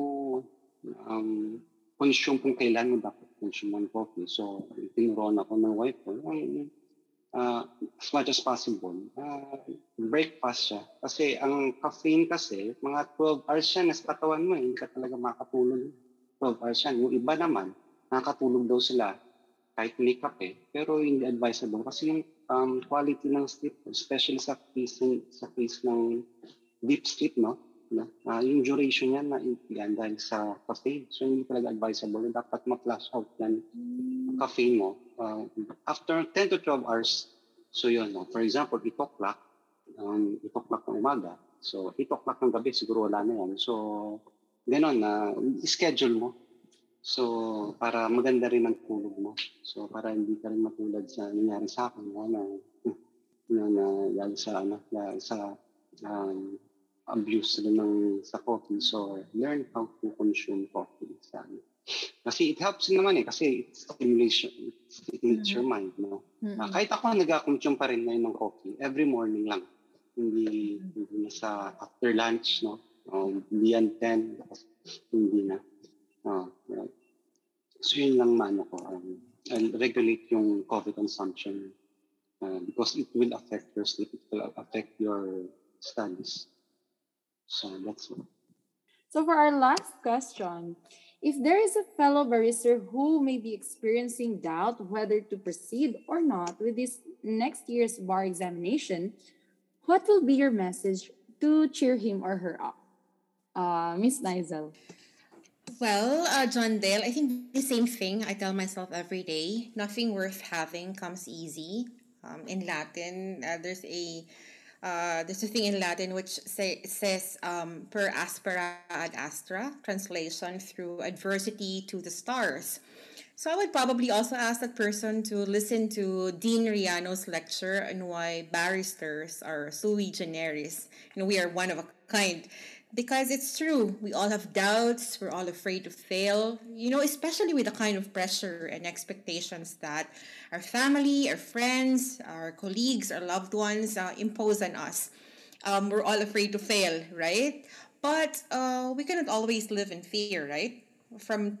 um, consume kung kailan mo dapat consume ng coffee. So, tinuruan ako ng wife ko. Um, uh, as much as possible, uh, breakfast siya. Kasi ang caffeine kasi, mga twelve hours siya nasa katawan mo. Eh. Hindi ka talaga makatulog. twelve hours yan. Yung iba naman, nakakatulog daw sila kahit may kape, pero hindi advisable kasi yung um, quality ng sleep, especially sa case, ng- sa case ng deep sleep, no? Na, ah, yung duration niya na yan dahil sa caffeine. So, hindi talaga advisable. Dapat ma-flush out yan ang caffeine mo. Uh, after ten to twelve hours, so yun, no? For example, eight o'clock, um, eight o'clock ng umaga. So, eight o'clock ng gabi, siguro wala na yan. So, gano'n na, schedule mo. So, para maganda rin ang tulog mo. So, para hindi ka rin matulad sa nangyari sa akin, no, na, na, na, dahil sa, ano, dahil sa um, abuse rin ng, sa coffee. So, learn how to consume coffee. Sa, ano. Kasi it helps naman eh, kasi it stimulates, it stimulates your mind, no? Ah, kahit ako, nag-consume pa rin ngayon ng coffee, every morning lang. Hindi, hindi na sa after lunch, no? Um, beyond ten, hindi na. Oh, right. So yun lang maano ko, um, and regulate yung coffee consumption uh, because it will affect your sleep, it will affect your studies. So that's it. So for our last question, if there is a fellow barrister who may be experiencing doubt whether to proceed or not with this next year's bar examination, What will be your message to cheer him or her up? Uh, Miss Nizel. Well, uh, John Dale, I think the same thing I tell myself every day. Nothing worth having comes easy. Um, in Latin, uh, there's a uh, there's a thing in Latin which say, says um, per aspera ad astra, translation through adversity to the stars. So I would probably also ask that person to listen to Dean Riano's lecture on why barristers are sui generis. You know, we are one of a kind. Because it's true, we all have doubts, we're all afraid to fail, you know, especially with the kind of pressure and expectations that our family, our friends, our colleagues, our loved ones uh, impose on us. Um, we're all afraid to fail, right? But uh, we cannot always live in fear, right? From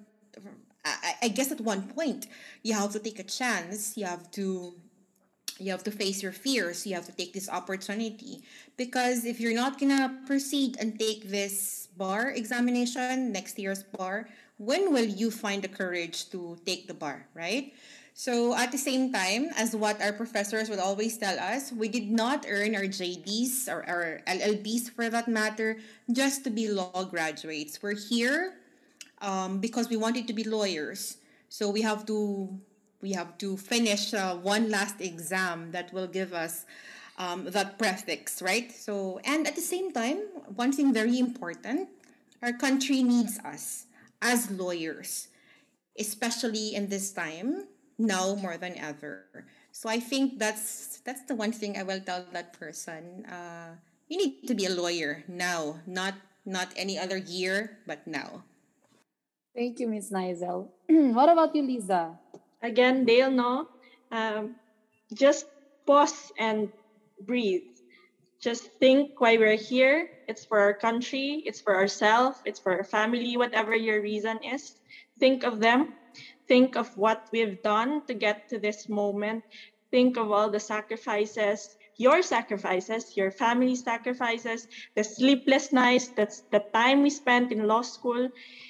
I, I guess at one point you have to take a chance. You have to you have to face your fears. You have to take this opportunity because if you're not gonna proceed and take this bar examination, next year's bar, when will you find the courage to take the bar, right? So at the same time, as what our professors would always tell us, we did not earn our J Ds or our L L Bs for that matter just to be law graduates. We're here um, because we wanted to be lawyers. So we have to we have to finish uh, one last exam that will give us um, that prefix, right? So and at the same time, one thing very important, our country needs us as lawyers, especially in this time now more than ever. So I think that's that's the one thing I will tell that person. Uh, you need to be a lawyer now, not not any other year, but now. Thank you, Miss Nizel. What about you, Lisa? Again, Dale, no. Um, just pause and breathe. Just think why we're here. It's for our country, it's for ourselves, it's for our family, whatever your reason is. Think of them. Think of what we've done to get to this moment. Think of all the sacrifices, your sacrifices, your family sacrifices, the sleepless nights, that's the time we spent in law school.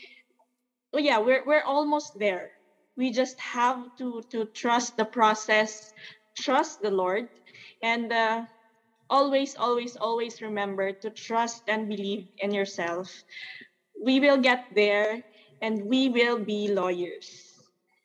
Oh yeah, we're we're almost there. We just have to to trust the process, trust the Lord, and uh, always, always, always remember to trust and believe in yourself. We will get there, and we will be lawyers.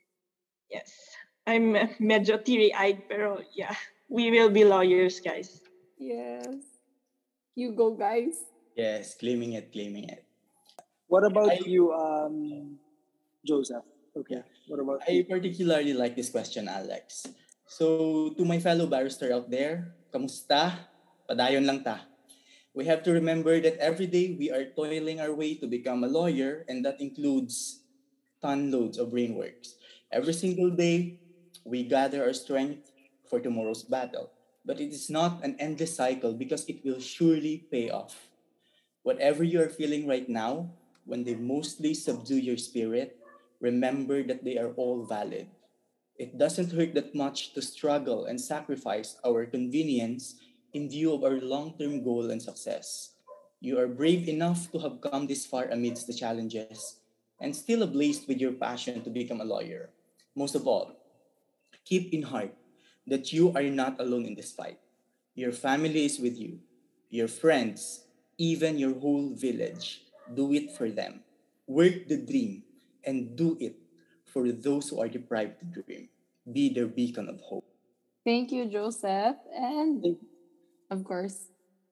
Yes, I'm uh, medyo teary-eyed, pero yeah, we will be lawyers, guys. Yes. You go, guys. Yes, claiming it, claiming it. What about I, you, um, Joseph? Okay. yeah, What about I you? particularly like this question, Alex. So, to my fellow barrister out there, kamusta? Padayon lang ta. We have to remember that every day we are toiling our way to become a lawyer, and that includes ton loads of brain works. Every single day, we gather our strength for tomorrow's battle. But it is not an endless cycle because it will surely pay off. Whatever you are feeling right now, when they mostly subdue your spirit, remember that they are all valid. It doesn't hurt that much to struggle and sacrifice our convenience in view of our long term goal and success. You are brave enough to have come this far amidst the challenges and still ablaze with your passion to become a lawyer. Most of all, keep in heart that you are not alone in this fight. Your family is with you, your friends, even your whole village. Do it for them. Work the dream and do it for those who are deprived to dream. Be their beacon of hope. Thank you, Joseph. And Thank- of course,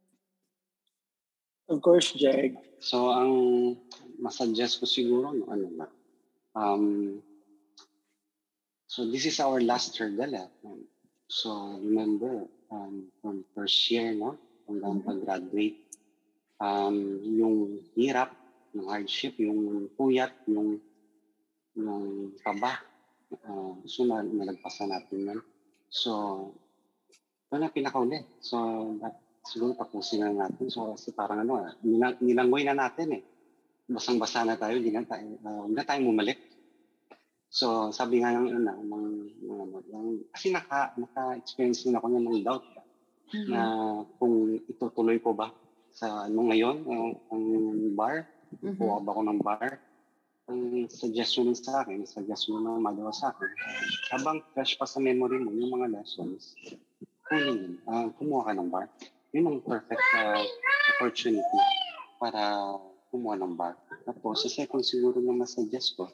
Of course, Jeg. So, ang masuggest ko siguro, no, ano ba? Um, so, this is our last hurdle. Eh. So, remember, um, from first year, no? Hanggang pag-graduate, um, yung hirap, yung hardship, yung puyat, yung, yung kaba. Uh, so, na, nalagpasan natin yan. So, ito na pinakauli. So, that, siguro tapusin na natin. So, kasi parang ano, nilang, nilanggoy na natin eh. Basang-basa na tayo, hindi na tayo, uh, hindi na tayong bumalik. So, sabi nga ng una, ng, ng, ng, ng, kasi naka, naka-experience din ako ng doubt mm-hmm. na kung itutuloy ko ba sa ano ngayon, ang, ang bar, mm-hmm. kuha ba ako ng bar. Ang suggestion sa akin, suggestion ng magawa sa akin, uh, habang fresh pa sa memory mo yung mga lessons, kunin, uh, kumuha ka ng bar. yun ang perfect uh, opportunity para kumuha ng bar. Tapos, sa second siguro na masuggest ko,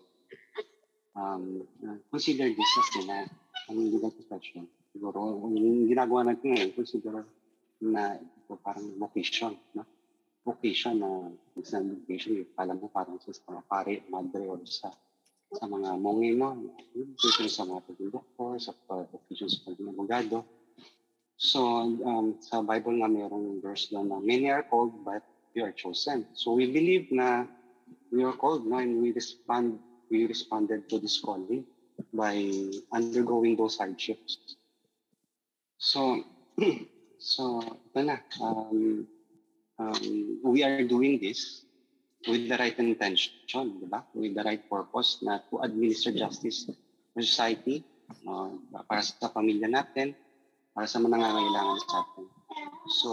um, uh, consider this as na ang legal profession. Siguro, yung ginagawa natin ngayon, consider na ito parang vocation. No? Vocation na exam vocation, yung pala mo parang sa mga pare, madre, or sa sa mga monge mo, vocation sa mga paging doktor, sa vocation sa paging abogado. So, um, sa Bible nga mayroong verse doon na many are called but we are chosen. So, we believe na we are called, no? And we respond, we responded to this calling by undergoing those hardships. So, so ito na. Um, um, we are doing this with the right intention, di ba? With the right purpose na to administer justice to society, uh, para sa pamilya natin, para sa mga nangangailangan sa atin. So,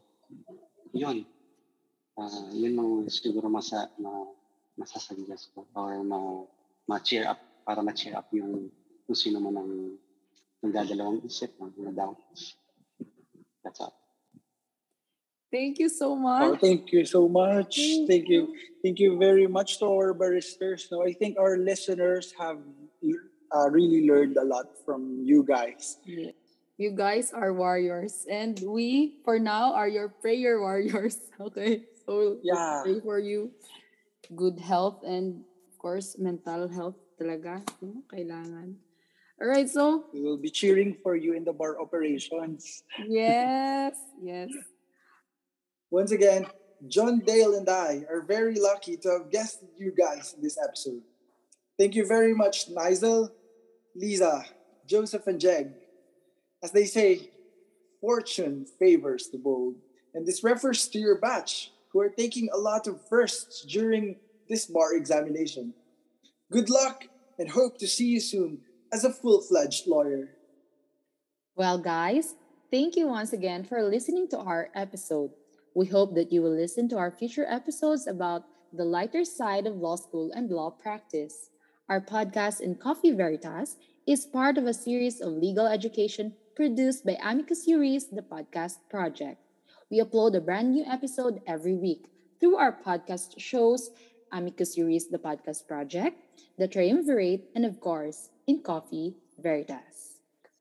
yun. Uh, yun ang siguro masa, ma, masasuggest ko or ma, ma-cheer up, para ma-cheer up yung kung sino man ang nagdadalawang isip, ng mga doubts. That's all. Thank you so Oh, much. thank you so much. Thank Thank you. Thank you very much to our barristers. No, I think our listeners have uh, really learned a lot from you guys. Yeah. You guys are warriors, and we, for now, are your prayer warriors. Okay, so Yeah. pray for you. Good health and, of course, mental health talaga. No? Kailangan. All right, so We will be cheering for you in the bar operations. yes, yes. Once again, John Dale and I are very lucky to have guested you guys in this episode. Thank you very much, Nigel, Lisa, Joseph, and Jeg. As they say, fortune favors the bold. And this refers to your batch, who are taking a lot of firsts during this bar examination. Good luck and hope to see you soon as a full-fledged lawyer. Well, guys, thank you once again for listening to our episode. We hope that you will listen to our future episodes about the lighter side of law school and law practice. Our podcast in Coffee Veritas is part of a series of legal education produced by Amicus Juris, the podcast project. We upload a brand new episode every week through our podcast shows, Amicus Juris, the podcast project, The Triumvirate, and of course, in Coffee Veritas.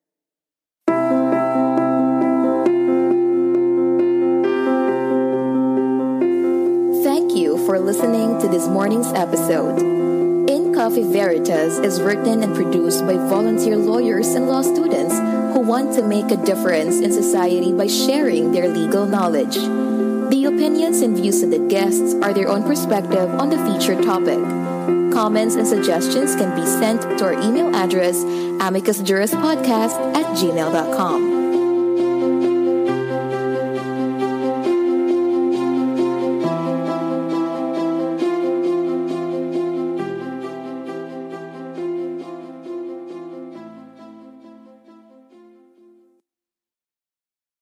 Thank you for listening to this morning's episode. In Coffee Veritas is written and produced by volunteer lawyers and law students who want to make a difference in society by sharing their legal knowledge. The opinions and views of the guests are their own perspective on the featured topic. Comments and suggestions can be sent to our email address amicusjurispodcast at gmail dot com.